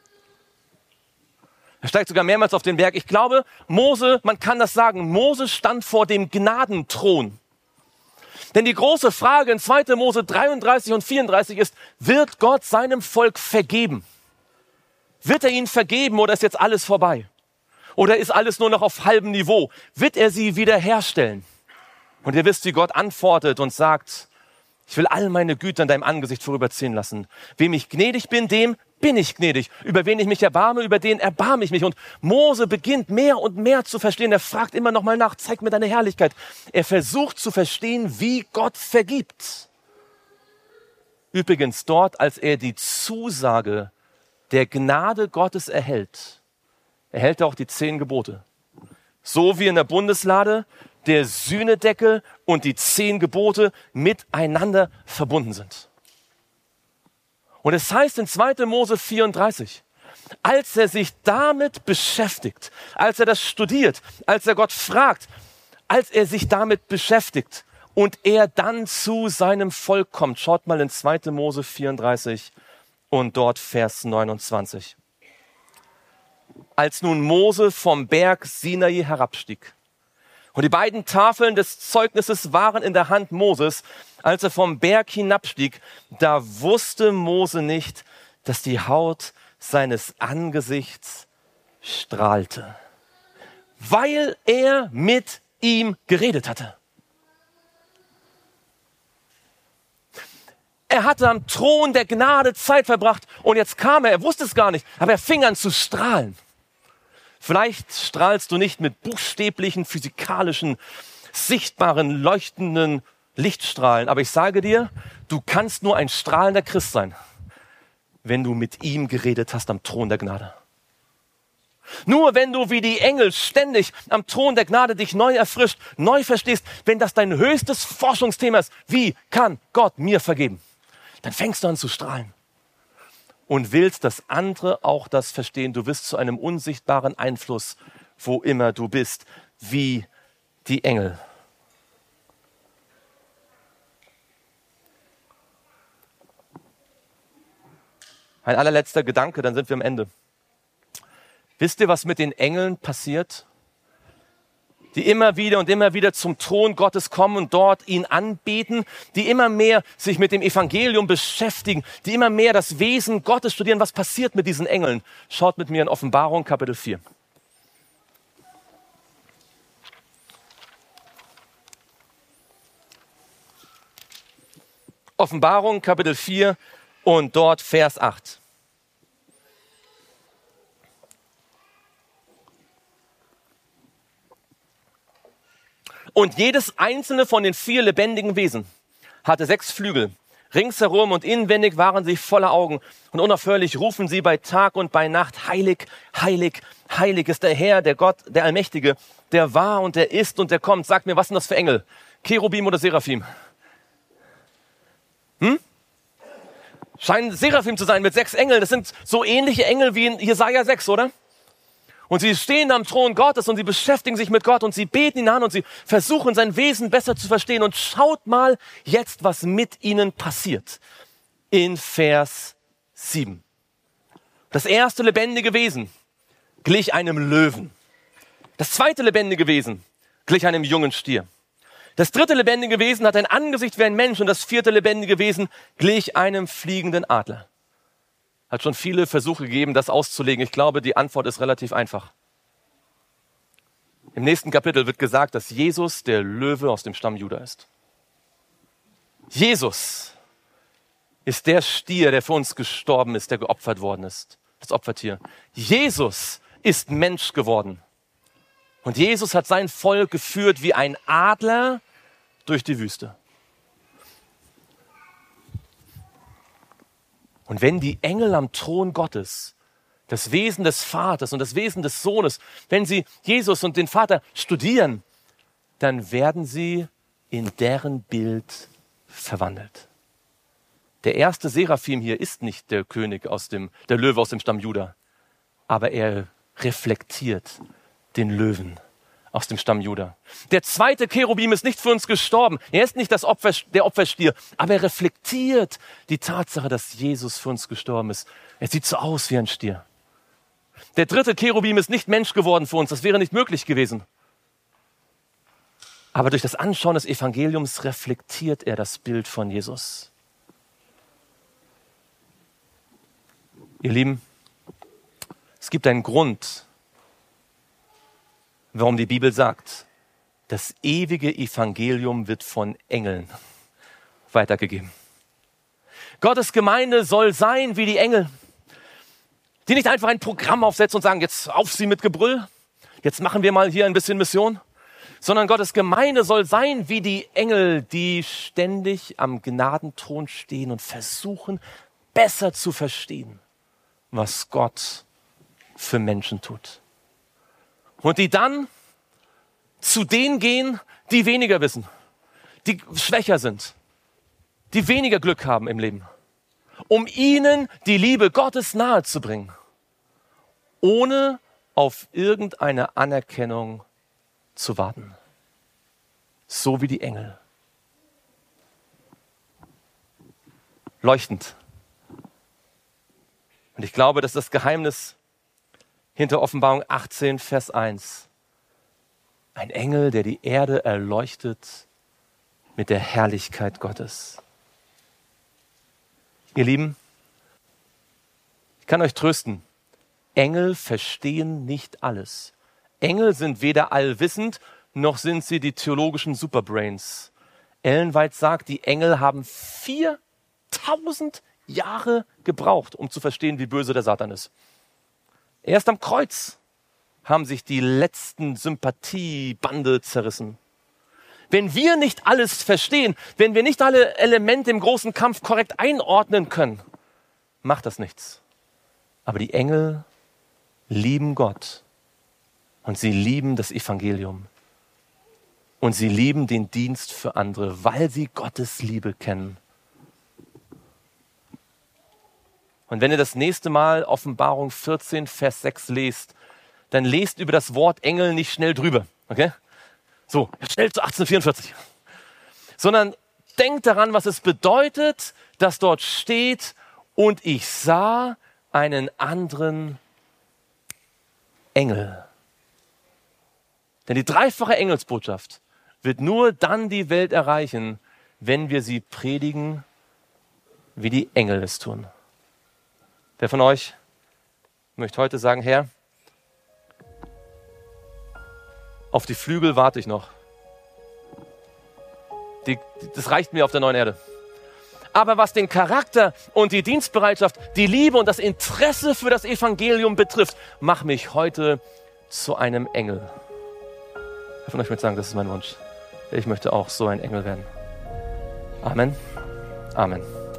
Er steigt sogar mehrmals auf den Berg. Ich glaube, Mose, man kann das sagen, Mose stand vor dem Gnadenthron. Denn die große Frage in zweiter Mose dreiunddreißig und vierunddreißig ist, wird Gott seinem Volk vergeben? Wird er ihnen vergeben oder ist jetzt alles vorbei? Oder ist alles nur noch auf halbem Niveau? Wird er sie wiederherstellen? Und ihr wisst, wie Gott antwortet und sagt, ich will all meine Güter in deinem Angesicht vorüberziehen lassen. Wem ich gnädig bin, dem bin ich gnädig. Über wen ich mich erbarme, über den erbarme ich mich. Und Mose beginnt mehr und mehr zu verstehen. Er fragt immer noch mal nach, zeig mir deine Herrlichkeit. Er versucht zu verstehen, wie Gott vergibt. Übrigens dort, als er die Zusage der Gnade Gottes erhält, erhält er auch die zehn Gebote. So wie in der Bundeslade der Sühnedeckel und die zehn Gebote miteinander verbunden sind. Und es heißt in zweiter Mose vierunddreißig, als er sich damit beschäftigt, als er das studiert, als er Gott fragt, als er sich damit beschäftigt und er dann zu seinem Volk kommt. Schaut mal in zweiter Mose vierunddreißig und dort Vers neunundzwanzig. Als nun Mose vom Berg Sinai herabstieg, und die beiden Tafeln des Zeugnisses waren in der Hand Moses, als er vom Berg hinabstieg, da wusste Mose nicht, dass die Haut seines Angesichts strahlte, weil er mit ihm geredet hatte. Er hatte am Thron der Gnade Zeit verbracht und jetzt kam er, er wusste es gar nicht, aber er fing an zu strahlen. Vielleicht strahlst du nicht mit buchstäblichen, physikalischen, sichtbaren, leuchtenden Lichtstrahlen. Aber ich sage dir, du kannst nur ein strahlender Christ sein, wenn du mit ihm geredet hast am Thron der Gnade. Nur wenn du wie die Engel ständig am Thron der Gnade dich neu erfrischt, neu verstehst, wenn das dein höchstes Forschungsthema ist, wie kann Gott mir vergeben? Dann fängst du an zu strahlen und willst, dass andere auch das verstehen. Du wirst zu einem unsichtbaren Einfluss, wo immer du bist, wie die Engel. Ein allerletzter Gedanke, dann sind wir am Ende. Wisst ihr, was mit den Engeln passiert? Die immer wieder und immer wieder zum Thron Gottes kommen und dort ihn anbeten, die immer mehr sich mit dem Evangelium beschäftigen, die immer mehr das Wesen Gottes studieren. Was passiert mit diesen Engeln? Schaut mit mir in Offenbarung Kapitel vier. Offenbarung Kapitel vier und dort Vers acht. Und jedes einzelne von den vier lebendigen Wesen hatte sechs Flügel. Ringsherum und inwendig waren sie voller Augen. Und unaufhörlich rufen sie bei Tag und bei Nacht, heilig, heilig, heilig ist der Herr, der Gott, der Allmächtige, der war und der ist und der kommt. Sagt mir, was sind das für Engel? Cherubim oder Seraphim? Hm? Scheinen Seraphim zu sein mit sechs Engeln. Das sind so ähnliche Engel wie in Jesaja sechs, oder? Und sie stehen am Thron Gottes und sie beschäftigen sich mit Gott und sie beten ihn an und sie versuchen sein Wesen besser zu verstehen. Und schaut mal jetzt, was mit ihnen passiert. In Vers sieben. Das erste lebendige Wesen glich einem Löwen. Das zweite lebendige Wesen glich einem jungen Stier. Das dritte lebendige Wesen hat ein Angesicht wie ein Mensch und das vierte lebendige Wesen glich einem fliegenden Adler. Hat schon viele Versuche gegeben, das auszulegen. Ich glaube, die Antwort ist relativ einfach. Im nächsten Kapitel wird gesagt, dass Jesus der Löwe aus dem Stamm Juda ist. Jesus ist der Stier, der für uns gestorben ist, der geopfert worden ist. Das Opfertier. Jesus ist Mensch geworden. Und Jesus hat sein Volk geführt wie ein Adler durch die Wüste. Und wenn die Engel am Thron Gottes das Wesen des Vaters und das Wesen des Sohnes, wenn sie Jesus und den Vater studieren, dann werden sie in deren Bild verwandelt. Der erste Seraphim hier ist nicht der König aus dem, der Löwe aus dem Stamm Juda, aber er reflektiert den Löwen aus dem Stamm Juda. Der zweite Cherubim ist nicht für uns gestorben. Er ist nicht das Opfer, der Opferstier, aber er reflektiert die Tatsache, dass Jesus für uns gestorben ist. Er sieht so aus wie ein Stier. Der dritte Cherubim ist nicht Mensch geworden für uns. Das wäre nicht möglich gewesen. Aber durch das Anschauen des Evangeliums reflektiert er das Bild von Jesus. Ihr Lieben, es gibt einen Grund, warum die Bibel sagt, das ewige Evangelium wird von Engeln weitergegeben. Gottes Gemeinde soll sein wie die Engel, die nicht einfach ein Programm aufsetzen und sagen, jetzt auf sie mit Gebrüll, jetzt machen wir mal hier ein bisschen Mission, sondern Gottes Gemeinde soll sein wie die Engel, die ständig am Gnadenthron stehen und versuchen, besser zu verstehen, was Gott für Menschen tut. Und die dann zu denen gehen, die weniger wissen, die schwächer sind, die weniger Glück haben im Leben, um ihnen die Liebe Gottes nahezubringen, ohne auf irgendeine Anerkennung zu warten. So wie die Engel. Leuchtend. Und ich glaube, dass das Geheimnis hinter Offenbarung achtzehn, Vers eins. Ein Engel, der die Erde erleuchtet mit der Herrlichkeit Gottes. Ihr Lieben, ich kann euch trösten. Engel verstehen nicht alles. Engel sind weder allwissend, noch sind sie die theologischen Superbrains. Ellen White sagt, die Engel haben viertausend Jahre gebraucht, um zu verstehen, wie böse der Satan ist. Erst am Kreuz haben sich die letzten Sympathiebande zerrissen. Wenn wir nicht alles verstehen, wenn wir nicht alle Elemente im großen Kampf korrekt einordnen können, macht das nichts. Aber die Engel lieben Gott und sie lieben das Evangelium und sie lieben den Dienst für andere, weil sie Gottes Liebe kennen. Und wenn ihr das nächste Mal Offenbarung vierzehn, Vers sechs lest, dann lest über das Wort Engel nicht schnell drüber, okay? So, schnell zu achtzehnhundertvierundvierzig. Sondern denkt daran, was es bedeutet, dass dort steht, und ich sah einen anderen Engel. Denn die dreifache Engelsbotschaft wird nur dann die Welt erreichen, wenn wir sie predigen, wie die Engel es tun. Wer von euch möchte heute sagen, Herr, auf die Flügel warte ich noch. Die, das reicht mir auf der neuen Erde. Aber was den Charakter und die Dienstbereitschaft, die Liebe und das Interesse für das Evangelium betrifft, mach mich heute zu einem Engel. Wer von euch möchte sagen, das ist mein Wunsch. Ich möchte auch so ein Engel werden. Amen. Amen.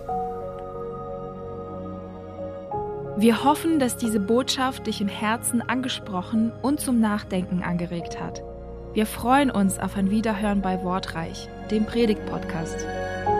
Wir hoffen, dass diese Botschaft dich im Herzen angesprochen und zum Nachdenken angeregt hat. Wir freuen uns auf ein Wiederhören bei Wortreich, dem Predigt-Podcast.